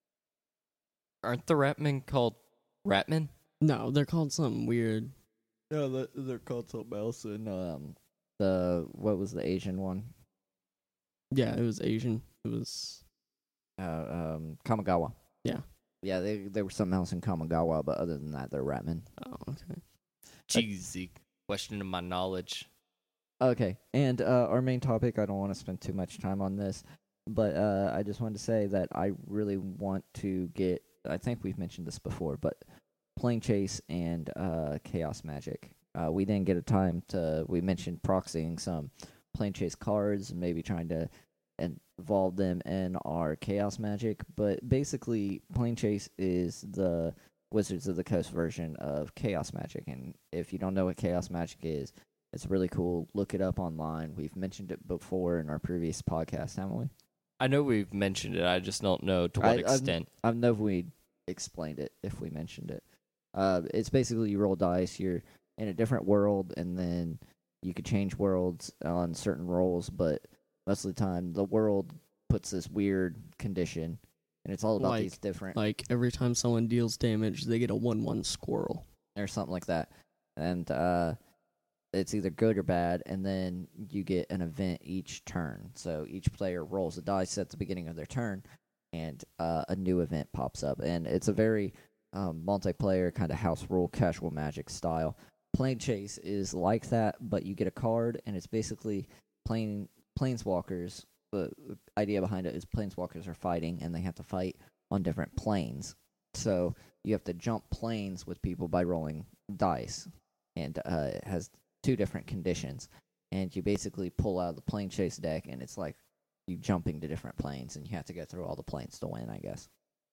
Aren't the Ratmen called Ratmen? No, they're called something weird. No, they're called something else. And um, the what was the Asian one? Yeah, it was Asian. It was Uh, um, Kamigawa. Yeah. Yeah, they they were something else in Kamigawa, but other than that, they're Ratmen. oh okay. Jeez, questioning my knowledge. Okay, and uh, our main topic, I don't want to spend too much time on this, but uh, I just wanted to say that I really want to get, I think we've mentioned this before, but Plane Chase and uh, Chaos Magic. Uh, we didn't get a time to, we mentioned proxying some Plane Chase cards, and maybe trying to involve them in our Chaos Magic, but basically Plane Chase is the Wizards of the Coast version of Chaos Magic, and if you don't know what Chaos Magic is, it's really cool. Look it up online. We've mentioned it before in our previous podcast, haven't we? I know we've mentioned it. I just don't know to what I- I'm- extent. I know if we explained it, if we mentioned it. Uh, it's basically you roll dice. You're in a different world, and then you could change worlds on certain rolls. But most of the time, the world puts this weird condition, and it's all about Like- these different Like every time someone deals damage, they get a one-one squirrel. or something like that. And uh, it's either good or bad, and then you get an event each turn. So each player rolls a dice at the beginning of their turn, and uh, a new event pops up. And it's a very um, multiplayer kind of house rule, casual magic style. Plane Chase is like that, but you get a card, and it's basically plane planeswalkers. The idea behind it is planeswalkers are fighting, and they have to fight on different planes. So you have to jump planes with people by rolling dice, and uh, it has two different conditions. And you basically pull out the Plane Chase deck, and it's like you jumping to different planes, and you have to go through all the planes to win, I guess.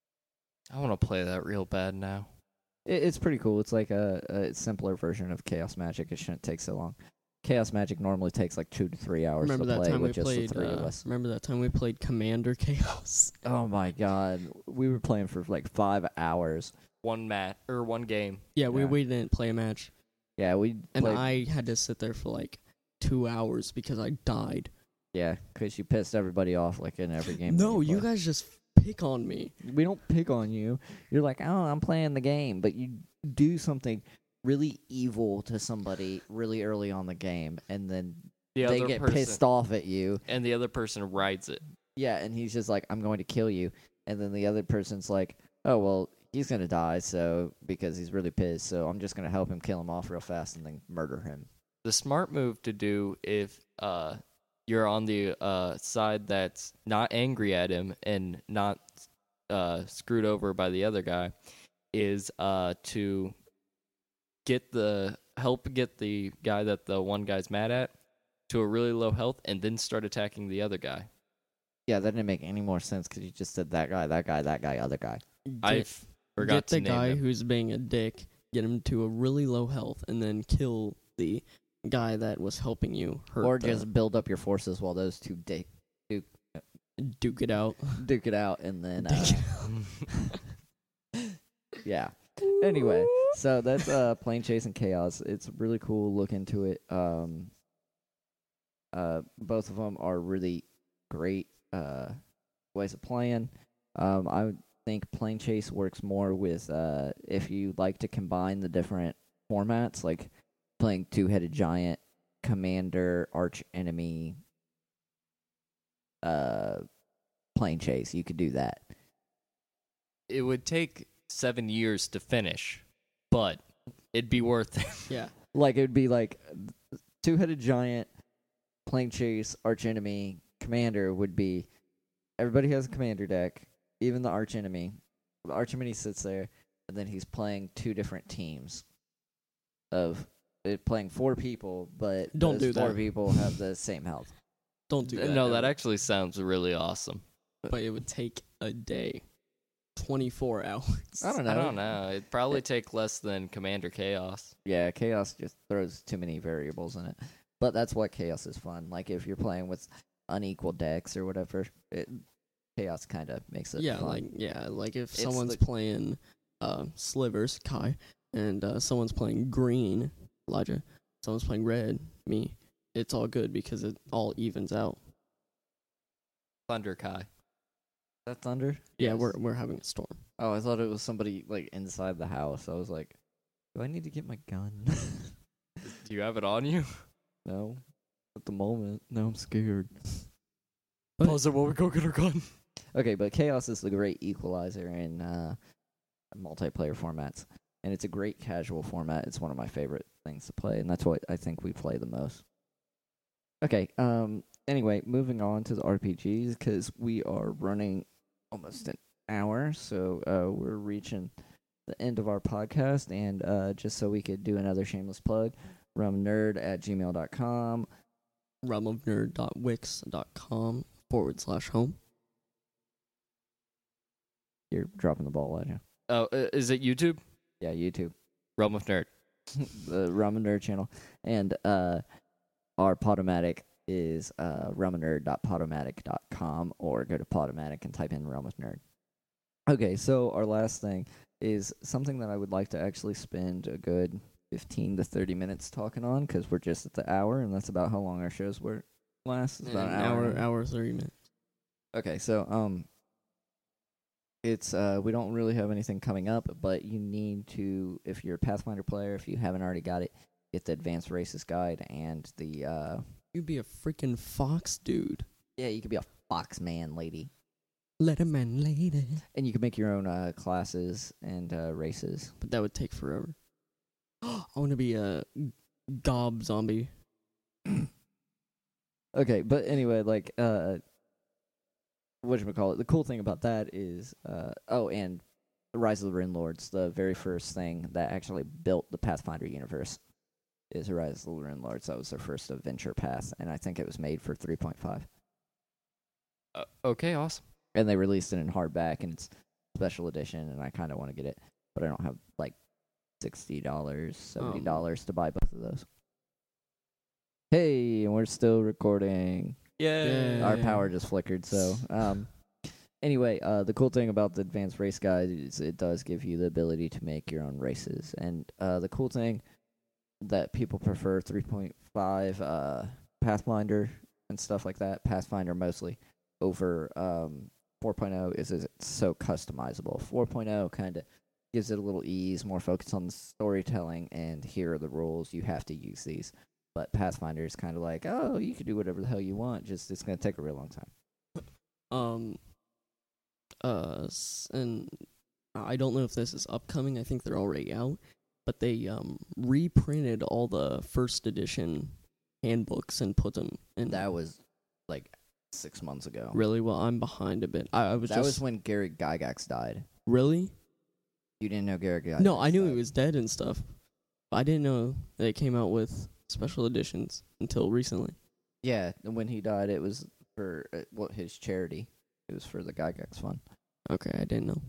I want to play that real bad now. It, it's pretty cool. It's like a, a simpler version of Chaos Magic. It shouldn't take so long. Chaos Magic normally takes like two to three hours Remember to that play time we with just played? the three of Uh, us. remember that time we played Commander Chaos? Oh my god, we were playing for like five hours. One mat or one game. Yeah, we Yeah. we didn't play a match, Yeah, we and played. I had to sit there for like two hours because I died. Yeah, because you pissed everybody off like in every game. that No, you play. guys just pick on me. We don't pick on you. You're like, oh, I'm playing the game, but you do something really evil to somebody really early on the game, and then The they other get person pissed off at you. and the other person rides it. Yeah, and he's just like, I'm going to kill you, and then the other person's like, oh well, he's gonna die, so because he's really pissed, so I'm just gonna help him kill him off real fast and then murder him. The smart move to do if uh you're on the uh side that's not angry at him and not uh screwed over by the other guy is uh to get the help get the guy that the one guy's mad at to a really low health and then start attacking the other guy. Yeah, that didn't make any more sense because you just said that guy, that guy, that guy, other guy. I Get, f- forgot get to the name guy him. who's being a dick, get him to a really low health, and then kill the guy that was helping you hurt. Or the- just build up your forces while those two dick duke it out. duke it out, and then Duke uh, yeah. Anyway, so that's uh Plane Chase and Chaos. It's really cool. Look into it. Um, uh, both of them are really great uh ways of playing. Um, I would think Plane Chase works more with uh if you like to combine the different formats, like playing Two-Headed Giant, Commander, Arch Enemy, uh, Plane Chase. You could do that. It would take seven years to finish, but it'd be worth it. Yeah. Like it would be like Two-Headed Giant, Plane Chase, Arch Enemy, Commander would be everybody has a commander deck, even the Arch Enemy. The Arch Enemy sits there, and then he's playing two different teams of uh, playing four people, but Don't those do four that. people have the same health. Don't do that. No, that ever. actually sounds really awesome. But it would take a day, twenty-four hours. I don't know. I don't know. It'd probably take less than Commander Chaos. Yeah, Chaos just throws too many variables in it. But that's what Chaos is fun. Like if you're playing with unequal decks or whatever, it, Chaos kind of makes it Yeah, fun. like yeah, like if It's someone's the- playing uh, Slivers, Kai, and uh, someone's playing green, Elijah, someone's playing red, me, it's all good because it all evens out. Thunder Kai. that Thunder? Yeah, Yes. we're we're having a storm. Oh, I thought it was somebody like inside the house. I was like, do I need to get my gun? Do you have it on you? No, at the moment. No, I'm scared. But- Pause it while we go get our gun. Okay, but Chaos is the great equalizer in uh, multiplayer formats, and it's a great casual format. It's one of my favorite things to play, and that's what I think we play the most. Okay. Um. Anyway, moving on to the R P Gs because we are running almost an hour, so uh, we're reaching the end of our podcast, and uh, just so we could do another shameless plug, rumnerd at gmail dot com. realmofnerd.wix.com forward slash home. You're dropping the ball, Elijah. Oh, uh, is it YouTube? Yeah, YouTube. Realm of Nerd. The Ramen Nerd channel, and uh, our Podomatic is uh, realm of nerd dot podomatic dot com, or go to Podomatic and type in Realm of Nerd. Okay, so our last thing is something that I would like to actually spend a good fifteen to thirty minutes talking on, because we're just at the hour, and that's about how long our shows were last. It's about an an hour. hour, hour, thirty minutes. Okay, so um, it's uh, we don't really have anything coming up, but you need to, if you're a Pathfinder player, if you haven't already got it, get the Advanced Races Guide and the uh, You'd be a freaking fox dude. yeah, you could be a fox man, lady, Letterman lady. and you can make your own uh, classes and uh, races. But that would take forever. I want to be a gob zombie. Okay, but anyway, like uh, whatchamacallit, the cool thing about that is uh, oh, and the Rise of the Rune Lords, the very first thing that actually built the Pathfinder universe, is Rise of the Rune Lords. That was their first adventure path, and I think it was made for three point five. Uh, okay, awesome. And they released it in hardback, and it's special edition, and I kind of want to get it, but I don't have like sixty dollars, seventy dollars Um. to buy both of those. Hey, and we're still recording. Yay. Our Yeah. power just flickered, so um anyway, uh the cool thing about the Advanced Race Guide is it does give you the ability to make your own races. And uh the cool thing that people prefer three point five uh Pathfinder and stuff like that, Pathfinder mostly, over um four point oh is, is it's so customizable. four point oh kind of gives it a little ease, more focus on the storytelling, and here are the rules, you have to use these. But Pathfinder is kind of like, oh, you can do whatever the hell you want, just it's going to take a real long time. Um. Uh. s- And I don't know if this is upcoming. I think they're already out. But they um reprinted all the first edition handbooks and put them in. That was like six months ago. Really? Well, I'm behind a bit. I, I was That just was when Gary Gygax died. really. You didn't know Gary Gygax? No, I knew died. he was dead and stuff. But I didn't know they came out with special editions until recently. Yeah, and when he died, it was for uh, what his charity. It was for the Gygax Fund. Okay, I didn't know.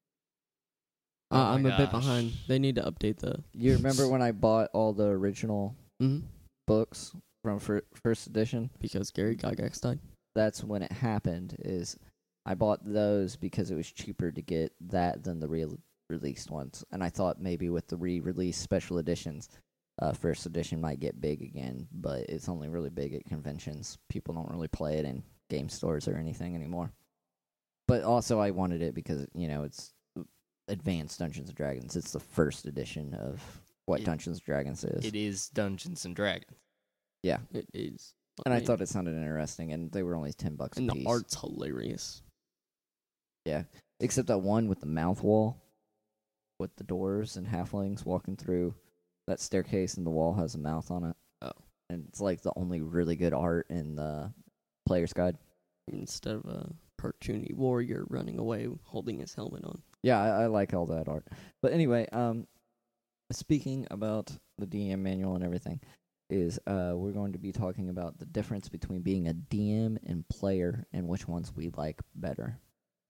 Oh Uh, my I'm a bit gosh. behind. They need to update the. You remember when I bought all the original hmm books from fir- first edition? Because Gary Gygax died. That's when it happened. Is I bought those because it was cheaper to get that than the re- released ones, and I thought maybe with the re-release special editions, uh, first edition might get big again, but it's only really big at conventions. People don't really play it in game stores or anything anymore. But also, I wanted it because you know it's Advanced Dungeons and Dragons. It's the first edition of what It- Dungeons and Dragons is. It is Dungeons and Dragons. Yeah, It is. and I mean, thought it sounded interesting, and they were only ten bucks a and the piece. art's hilarious. Yeah, except that one with the mouth wall, with the doors and halflings walking through that staircase, and the wall has a mouth on it. Oh. And it's like the only really good art in the player's guide. Instead of a cartoony warrior running away holding his helmet on. Yeah, I, I like all that art. But anyway, um, speaking about the D M manual and everything, is uh, we're going to be talking about the difference between being a D M and player and which ones we like better.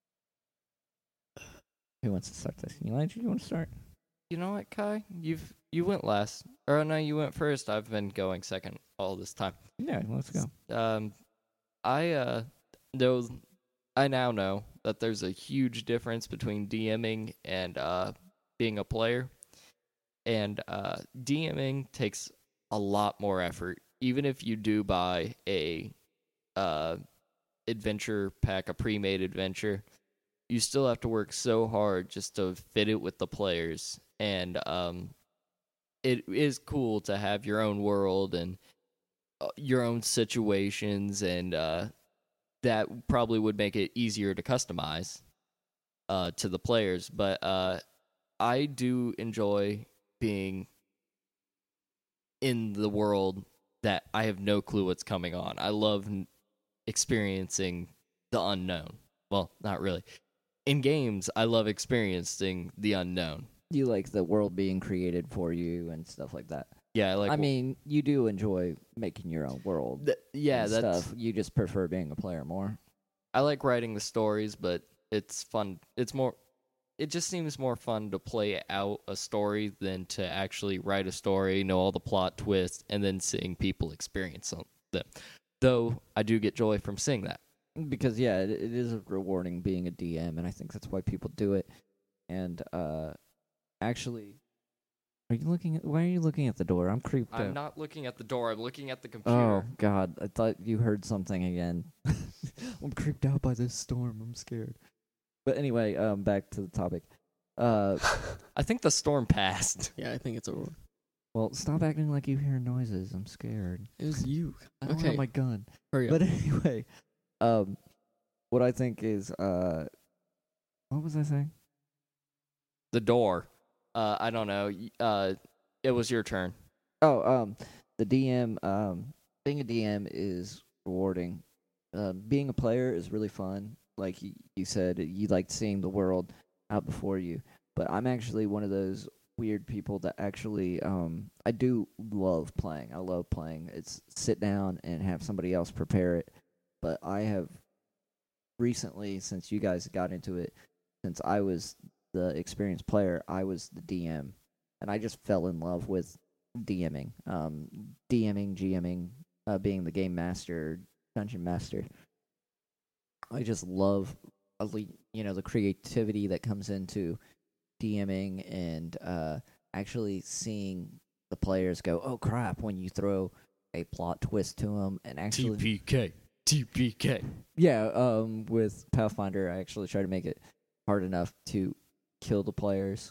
Who wants to start this? Elijah, you want to start? You know what, Kai? You've you went last, or no, you went first. I've been going second all this time. Yeah, let's go. Um, I uh know, I now know that there's a huge difference between DMing and uh being a player, and uh DMing takes a lot more effort. Even if you do buy a uh adventure pack, a pre-made adventure, you still have to work so hard just to fit it with the players. And um, it is cool to have your own world and uh, your own situations, and uh, that probably would make it easier to customize uh, to the players. But uh, I do enjoy being in the world that I have no clue what's coming on. I love n- experiencing the unknown. Well, not really. In games, I love experiencing the unknown. You like the world being created for you and stuff like that. Yeah, I like. I mean, you do enjoy making your own world. th- yeah, and that's. stuff. You just prefer being a player more. I like writing the stories, but it's fun. It's more. It just seems more fun to play out a story than to actually write a story, know all the plot twists, and then seeing people experience some- them. though I do get joy from seeing that. Because yeah, it, it is rewarding being a D M, and I think that's why people do it. And uh, actually, are you looking at? Why are you looking at the door? I'm creeped I'm out. not looking at the door. I'm looking at the computer. Oh God, I thought you heard something again. I'm creeped out by this storm. I'm scared. But anyway, um, back to the topic. Uh, I think the storm passed. Yeah, I think it's over. well, stop acting like you hear noises. I'm scared. It was you. I don't Okay. have my gun. Hurry up. But anyway, um, what I think is, uh, what was I saying? The door. Uh, I don't know. Y- Uh, it was your turn. Oh, um, the D M, um, being a D M is rewarding. Uh, being a player is really fun. Like y- you said, you like seeing the world out before you. But I'm actually one of those weird people that actually, um, I do love playing. I love playing. It's sit down and have somebody else prepare it. But I have recently, since you guys got into it, since I was the experienced player, I was the D M. And I just fell in love with DMing, um, DMing, GMing, uh, being the game master, dungeon master. I just love, you know, the creativity that comes into DMing and uh, actually seeing the players go, "Oh crap!" when you throw a plot twist to them, and actually, T P K. T P K. yeah, um, with Pathfinder, I actually try to make it hard enough to kill the players.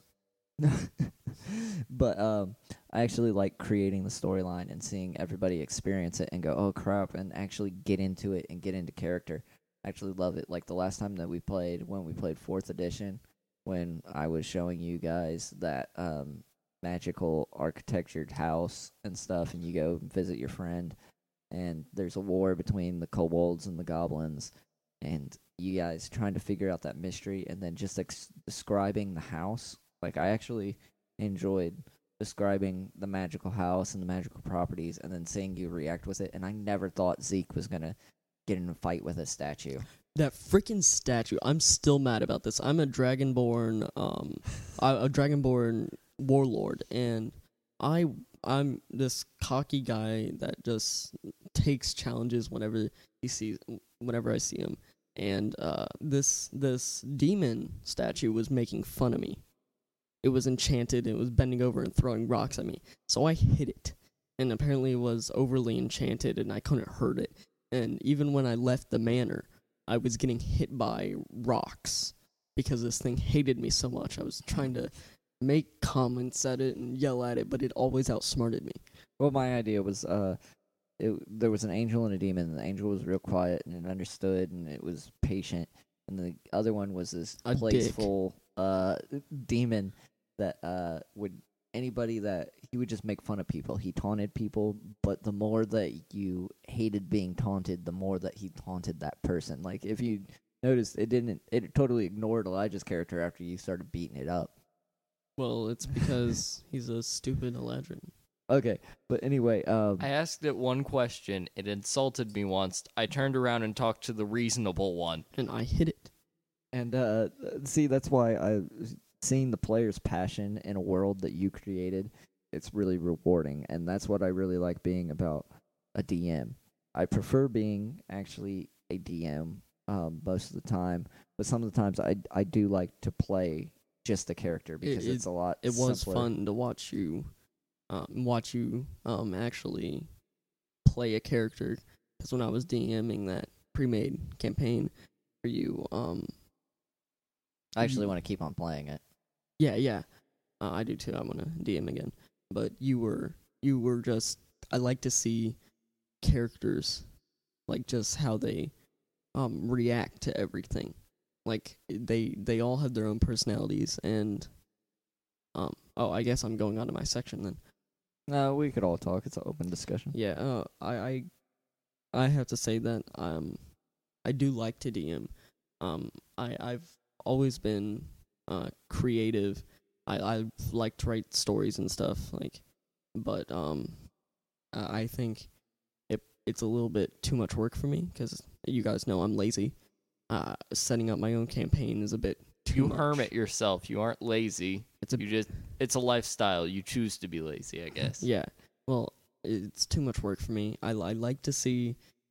But um, I actually like creating the storyline and seeing everybody experience it and go, "Oh crap!" and actually get into it and get into character. I actually love it. Like the last time that we played, when we played fourth edition, when I was showing you guys that um, magical architectured house and stuff, and you go visit your friend, and there's a war between the kobolds and the goblins, and you guys trying to figure out that mystery, and then just ex- describing the house. Like, I actually enjoyed describing the magical house and the magical properties, and then seeing you react with it. And I never thought Zeke was gonna get in a fight with a statue. That freaking statue. I'm still mad about this. I'm a dragonborn, um, I- a dragonborn warlord, and I, I'm this cocky guy that just takes challenges whenever he sees, whenever I see him. And uh, this this demon statue was making fun of me. It was enchanted. It was bending over and throwing rocks at me. So I hit it, and apparently it was overly enchanted, and I couldn't hurt it. And even when I left the manor, I was getting hit by rocks because this thing hated me so much. I was trying to make comments at it and yell at it, but it always outsmarted me. Well, my idea was, uh, it, there was an angel and a demon, and the angel was real quiet and it understood and it was patient, and the other one was this A playful uh, demon that uh, would anybody that he would just make fun of people. He taunted people, but the more that you hated being taunted, the more that he taunted that person. Like, if you noticed, it didn't. It totally ignored Elijah's character after you started beating it up. Well, it's because he's a stupid Eladrin. Okay, but anyway, um, I asked it one question. It insulted me once. I turned around and talked to the reasonable one. And I hit it. and uh, see, that's why I seeing the player's passion in a world that you created. It's really rewarding, and that's what I really like being about a D M. I prefer being actually a D M um, most of the time, but some of the times I I do like to play just the character because It- it's a lot. It was simpler. fun to watch you, um, watch you um actually play a character. Because when I was DMing that pre-made campaign for you, um, I actually want to keep on playing it. yeah, yeah, uh, I do too. I want to D M again, but you were you were just. I like to see characters, like just how they um react to everything. Like they they all have their own personalities, and um oh, I guess I'm going on to my section then. No, we could all talk. It's an open discussion. Yeah, uh, I, I I have to say that um I do like to D M. Um I I've always been uh creative. I I like to write stories and stuff, like, but um I I think it it's a little bit too much work for me cuz you guys know I'm lazy. Uh setting up my own campaign is a bit too You much. hermit yourself. You aren't lazy. It's a You just it's a lifestyle. You choose to be lazy, I guess. Yeah. Well, it's too much work for me. I, I like to see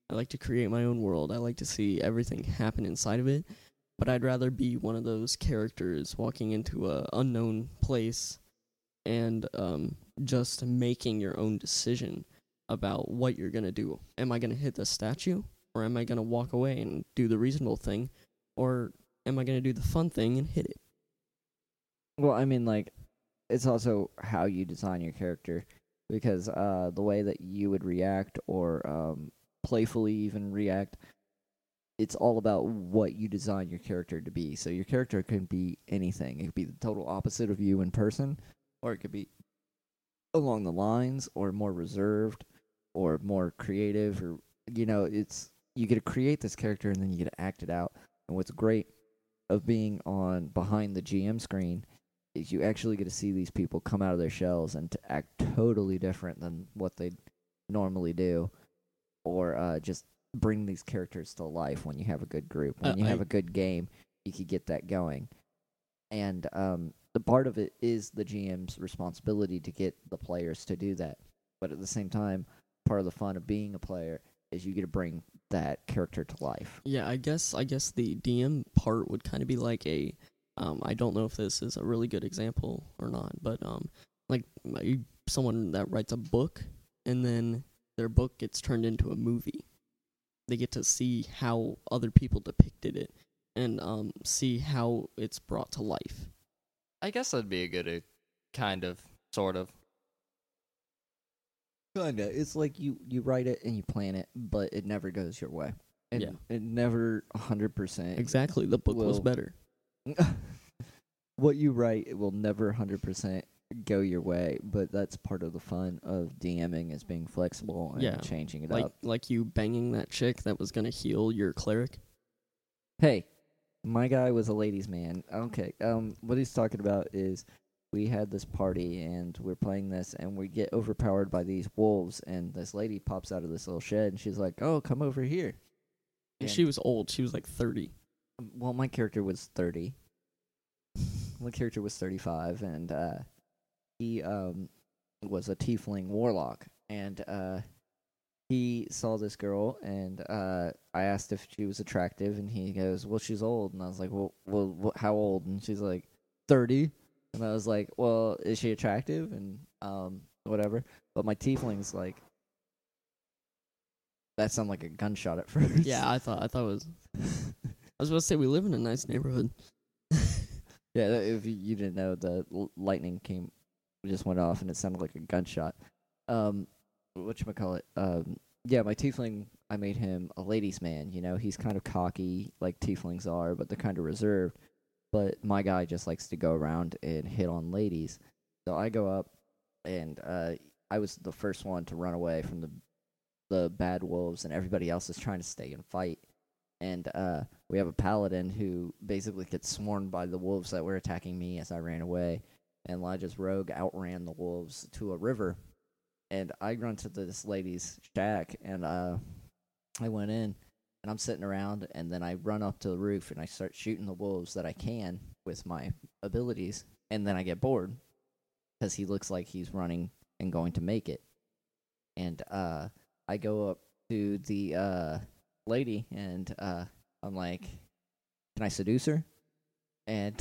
I like to create my own world. I like to see everything happen inside of it. But I'd rather be one of those characters walking into a unknown place and um, just making your own decision about what you're gonna do. Am I gonna hit the statue, or am I gonna walk away and do the reasonable thing, or am I gonna do the fun thing and hit it? Well, I mean, like, it's also how you design your character, because uh, the way that you would react or um, playfully even react, it's all about what you design your character to be. So your character can be anything. It could be the total opposite of you in person, or it could be along the lines, or more reserved, or more creative, or, you know, it's, you get to create this character and then you get to act it out. And what's great of being on behind the G M screen is you actually get to see these people come out of their shells and to act totally different than what they normally do, or uh, just bring these characters to life when you have a good group. When Uh, you have I- a good game, you could get that going. And um, the part of it is the G M's responsibility to get the players to do that. But at the same time, part of the fun of being a player is you get to bring that character to life. Yeah, I guess I guess the D M part would kind of be like a, um, I don't know if this is a really good example or not, but um, like my- someone that writes a book and then their book gets turned into a movie. They get to see how other people depicted it and um see how it's brought to life. I guess that'd be a good, uh, kind of, sort of. Kinda. It's like you, you write it and you plan it, but it never goes your way. And Yeah. it never one hundred percent. Exactly, the book was Well- better. What you write, it will never one hundred percent go your way, but that's part of the fun of DMing, is being flexible and Yeah, changing it Like up. like you banging that chick that was gonna heal your cleric. Hey, my guy was a ladies' man. Okay, um, what he's talking about is we had this party and we're playing this and we get overpowered by these wolves, and this lady pops out of this little shed and she's like, "Oh, come over here." And And- she was old. She was like thirty. Well, my character was thirty. My character was thirty-five, and uh, he um was a tiefling warlock, and uh, he saw this girl, and uh, I asked if she was attractive, and he goes, "Well, she's old," and I was like, "Well, well, wh- how old?" And she's like, thirty, and I was like, "Well, is she attractive?" And um, whatever. But my tiefling's like, that sounded like a gunshot at first. Yeah, I thought I thought it was. I was about to say we live in a nice neighborhood. Yeah, that- if you, you didn't know, the l- lightning came, just went off, and it sounded like a gunshot. Um, whatchamacallit? Um, yeah, my tiefling, I made him a ladies' man. You know, he's kind of cocky, like tieflings are, but they're kind of reserved. But my guy just likes to go around and hit on ladies. So I go up, and uh, I was the first one to run away from the the bad wolves, and everybody else is trying to stay and fight. And uh, we have a paladin who basically gets swarmed by the wolves that were attacking me as I ran away. And Elijah's rogue outran the wolves to a river. And I run to this lady's shack, and uh, I went in, and I'm sitting around, and then I run up to the roof, and I start shooting the wolves that I can with my abilities. And then I get bored, because he looks like he's running and going to make it. And uh, I go up to the uh, lady, and uh, I'm like, "Can I seduce her?" And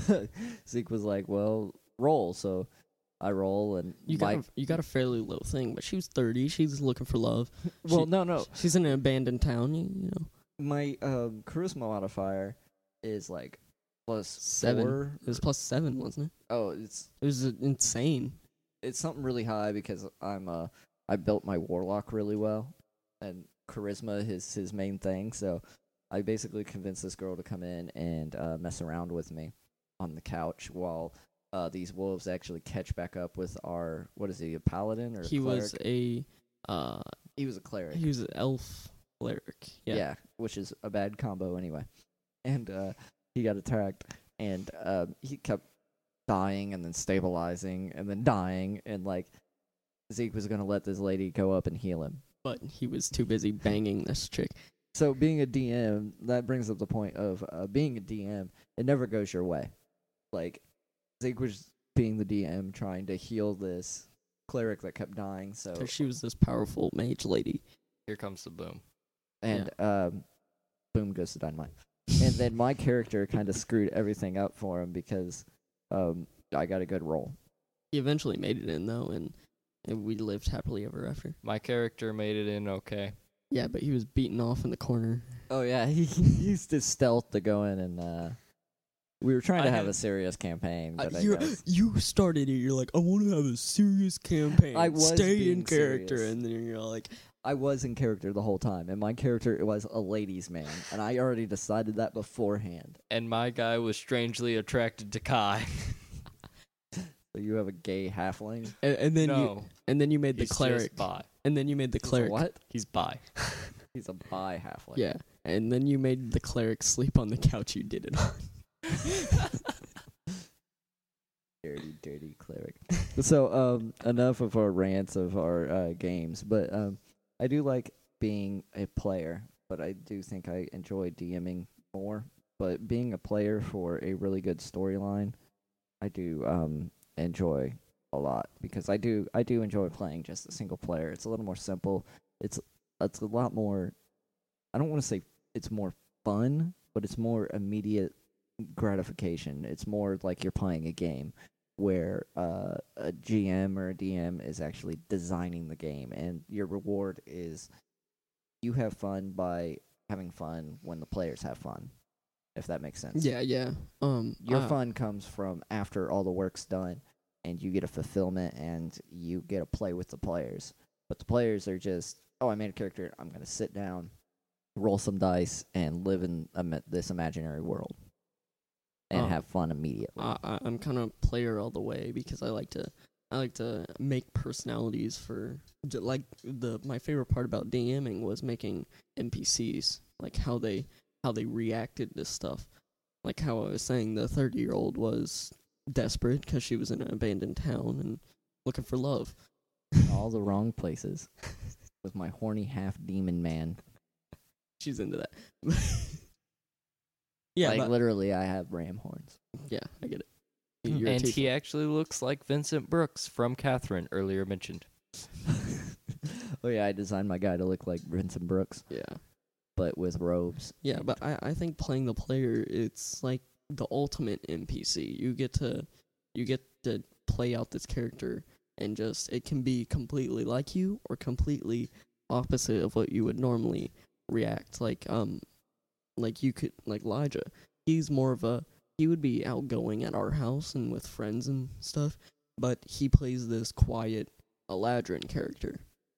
Zeke was like, "Well, roll." So I roll, and You my- got a, you got a fairly low thing, but she was thirty. She's looking for love. well, she- no, no, She's in an abandoned town. You, you know, my um, charisma modifier is like plus Seven. four. it was plus seven, wasn't it? Oh, it's It was uh, insane. it's something really high because I'm uh I built my warlock really well, and charisma is his main thing. So I basically convinced this girl to come in and uh, mess around with me on the couch while uh, these wolves actually catch back up with our, what is he, a paladin or a He cleric? was a uh, he was a cleric. he was an elf cleric. Yeah. Yeah, which is a bad combo anyway. And uh, he got attacked, and uh, he kept dying and then stabilizing and then dying, and like Zeke was gonna let this lady go up and heal him. But he was too busy banging this chick. So being a D M, that brings up the point of uh, being a D M. It never goes your way. Like Zeke was being the D M, trying to heal this cleric that kept dying. So 'Cause she was this powerful mage lady. Here comes the boom. and um, boom goes the dynamite. And then my character kind of screwed everything up for him because um, I got a good roll. He eventually made it in though, and, and we lived happily ever after. My character made it in okay. Yeah, but he was beaten off in the corner. Oh yeah, he used his stealth to go in and uh, we were trying to I have had- a serious campaign, but Uh, I you guess you started it. You're like, I want to have a serious campaign. I was Stay being in character, serious. and then you're like, I was in character the whole time, and my character was a ladies' man, and I already decided that beforehand. And my guy was strangely attracted to Kai. So you have a gay halfling? and, and then no, you and then you made the he's cleric, just bi. and then you made the He's a cleric. what? He's bi. He's a bi halfling. Yeah, and then you made the cleric sleep on the couch you did it on. Dirty, dirty cleric. So, um, enough of our rants of our uh, games, but um, I do like being a player, but I do think I enjoy DMing more. But being a player for a really good storyline, I do um enjoy a lot because I do I do enjoy playing just a single player. It's a little more simple. It's it's a lot more. I don't want to say it's more fun, but it's more immediate gratification. It's more like you're playing a game where uh, a G M or a D M is actually designing the game, and your reward is you have fun by having fun when the players have fun. If that makes sense. Yeah, yeah. Um, Your uh, fun comes from after all the work's done, and you get a fulfillment, and you get to play with the players. But the players are just, oh, I made a character. I'm gonna sit down, roll some dice, and live in um, this imaginary world, and Oh. have fun immediately. I, I, I'm kind of player all the way because I like to I like to make personalities for j- like the my favorite part about DMing was making N P Cs, like how they how they reacted to stuff. Like how I was saying, the thirty year old was desperate because she was in an abandoned town and looking for love. All the wrong places with my horny half demon man. She's into that. yeah, like but- literally, I have ram horns. yeah, I get it. You're a And he tiefling. actually looks like Vincent Brooks from Catherine, earlier mentioned. Oh yeah, I designed my guy to look like Vincent Brooks, yeah. but with robes. Yeah, but I, I think playing the player, it's like the ultimate N P C. You get to you get to play out this character, and just it can be completely like you or completely opposite of what you would normally react. Like um, like you could like Elijah. He's more of a he would be outgoing at our house and with friends and stuff, but he plays this quiet Eladrin character.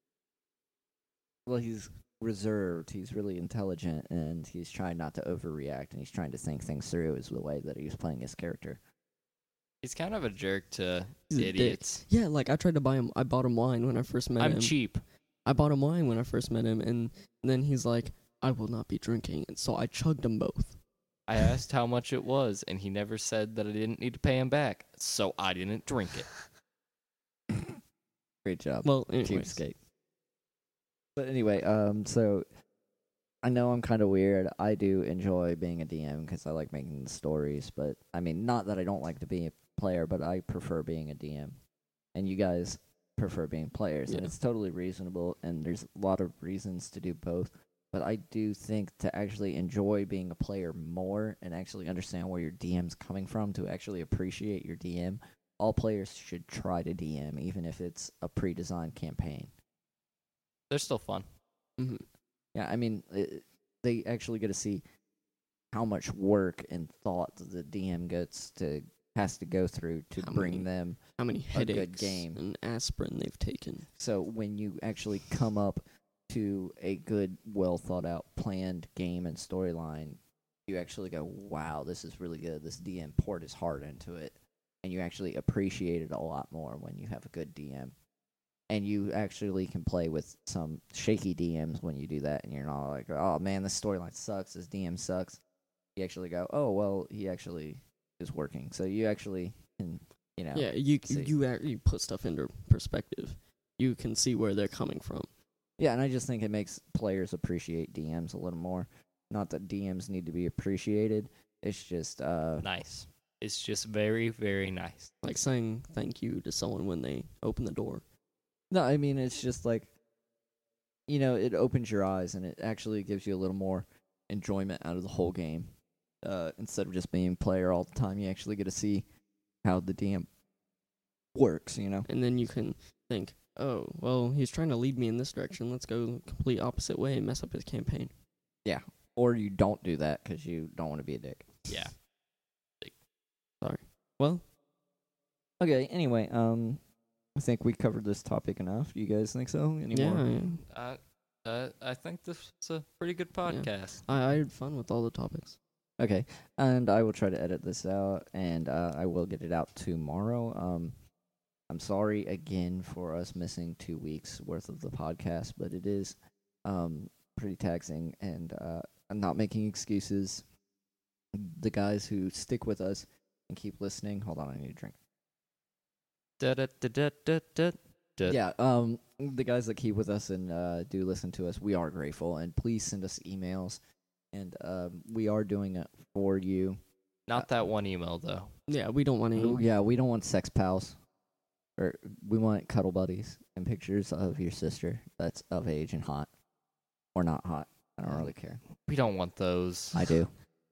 Well, he's reserved. He's really intelligent, and he's trying not to overreact, and he's trying to think things through. Is the way that he's playing his character. He's kind of a jerk to He's a dick. idiots. Yeah, like I tried to buy him. I bought him wine when I first met I'm him. cheap. I bought him wine when I first met him, and then he's like, I will not be drinking. And so I chugged them both. I asked how much it was, and he never said that I didn't need to pay him back, so I didn't drink it. Great job, Well, anyways. cheapskate. But anyway, um, so I know I'm kind of weird. I do enjoy being a D M because I like making the stories. But I mean, not that I don't like to be a player, but I prefer being a D M, and you guys prefer being players, and Yeah. it's totally reasonable. And there's a lot of reasons to do both. But I do think to actually enjoy being a player more and actually understand where your D M's coming from, to actually appreciate your D M, all players should try to D M, even if it's a pre-designed campaign. They're still fun. hmm Yeah, I mean, it, they actually get to see how much work and thought the D M gets to has to go through to How bring many- them. How many A good headaches game. and aspirin they've taken. So when you actually come up to a good, well thought out, planned game and storyline, you actually go, "Wow, this is really good. This D M poured his heart into it," and you actually appreciate it a lot more when you have a good D M. And you actually can play with some shaky D Ms when you do that, and you're not like, "Oh man, this storyline sucks. This D M sucks." You actually go, "Oh well, he actually is working." So you actually can, you know, Yeah, you see. you act- you put stuff into perspective. You can see where they're coming from. Yeah, and I just think it makes players appreciate D Ms a little more. Not that D Ms need to be appreciated. It's just, uh, Nice. It's just very, very nice. Like saying thank you to someone when they open the door. no, I mean, it's just like, you know, it opens your eyes and it actually gives you a little more enjoyment out of the whole game. Uh, instead of just being player all the time, you actually get to see how the D M works, you know? And then you can think, oh, well, he's trying to lead me in this direction. Let's go the complete opposite way and mess up his campaign. Yeah. Or you don't do that because you don't want to be a dick. Yeah. Sorry. Well, Okay, anyway, um, I think we covered this topic enough. You guys think so? Any yeah, more? yeah. Uh, uh, I think this was a pretty good podcast. I, I had fun with all the topics. Okay, and I will try to edit this out, and uh, I will get it out tomorrow. Um, I'm sorry again for us missing two weeks worth of the podcast, but it is um pretty taxing, and uh, I'm not making excuses. The guys who stick with us and keep listening. Hold on, I need a drink. Da, da, da, da, da, da, da. Yeah, um, the guys that keep with us and uh, do listen to us, we are grateful, and please send us emails, and um, we are doing it for you. Not that one email, though. Yeah, we don't want Oh, to. yeah, we don't want sex pals, or we want cuddle buddies and pictures of your sister that's of age and hot, or not hot. I don't really care. We don't want those. I do.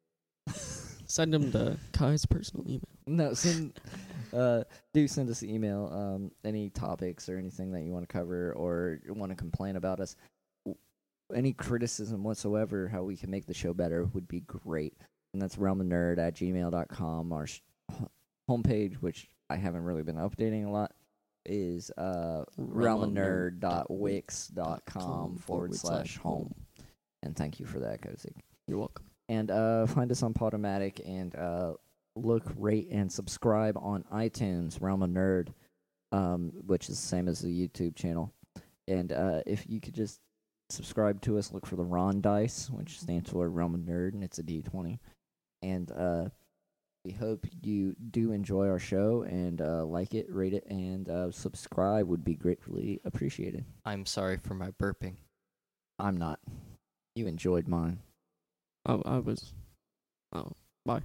Send them to Kai's personal email. No, send, uh, do send us an email. Um, any topics or anything that you want to cover or want to complain about us. Any criticism whatsoever, how we can make the show better would be great. And that's realm of nerd at gmail dot com. Our sh- homepage, which I haven't really been updating a lot, is uh, realm of nerd dot wix dot com forward slash home. And thank you for that, Cozy. You're welcome. And uh, find us on Podomatic and uh, look, rate, and subscribe on iTunes, Realm of Nerd, um, which is the same as the YouTube channel. And uh, if you could just subscribe to us, look for the Ron Dice, which stands for Realm of Nerd, and it's a D twenty. And uh, we hope you do enjoy our show and uh, like it, rate it, and uh, subscribe would be greatly appreciated. I'm sorry for my burping. I'm not. You enjoyed mine. Oh, I was. Oh, bye.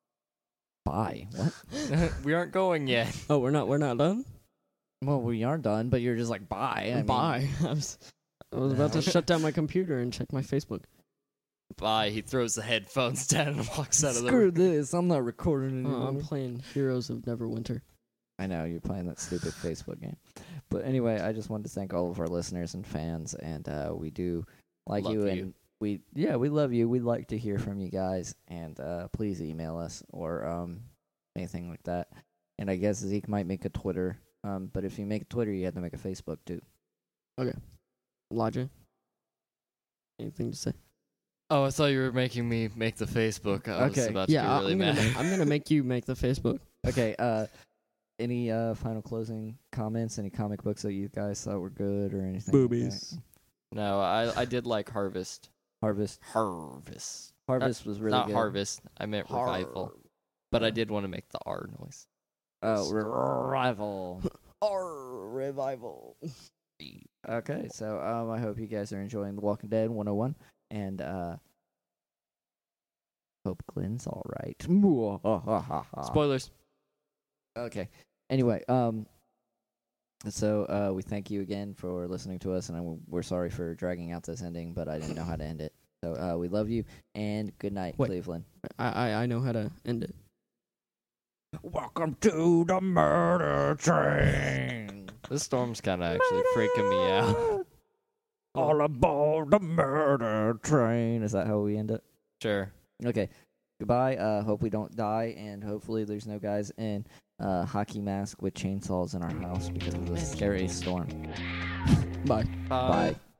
Bye. What? We aren't going yet. Oh, we're not. We're not done. Well, we are done, but you're just like, bye. I mean, Bye. I was. I was about to shut down my computer and check my Facebook. Bye. He throws the headphones down and walks out of the Screw room. this. I'm not recording Oh, anymore. I'm playing Heroes of Neverwinter. I know, you're playing that stupid Facebook game. But anyway, I just wanted to thank all of our listeners and fans, and uh, we do like Love you, you. and we, yeah, we love you. We'd like to hear from you guys, and uh, please email us or um, anything like that. And I guess Zeke might make a Twitter, um, but if you make a Twitter, you have to make a Facebook too. Elijah, anything to say? Oh, I thought you were making me make the Facebook. I was Okay. about to Yeah, get really I'm mad. gonna. I'm gonna make you make the Facebook. Okay, uh, any uh, final closing comments? Any comic books that you guys thought were good or anything? like Boobies. that? No, I I did like Harvest. Harvest. Harvest. Harvest was really Not good. Harvest. I meant Revival. But I did want to make the R noise. Oh, revival. Our revival. Okay, so um, I hope you guys are enjoying The Walking Dead one oh one, and uh, hope Glenn's all right. Spoilers. Okay. Anyway, um, so uh, we thank you again for listening to us, and I'm, we're sorry for dragging out this ending, but I didn't know how to end it. So uh, we love you, and good night, Wait. Cleveland. I, I I know how to end it. Welcome to the murder train. This storm's kind of actually freaking me out. All aboard the murder train. Is that how we end it? Sure. Okay. Goodbye. Uh, hope we don't die, and hopefully there's no guys in uh, hockey mask with chainsaws in our house because of the scary storm. Bye. Bye. Bye.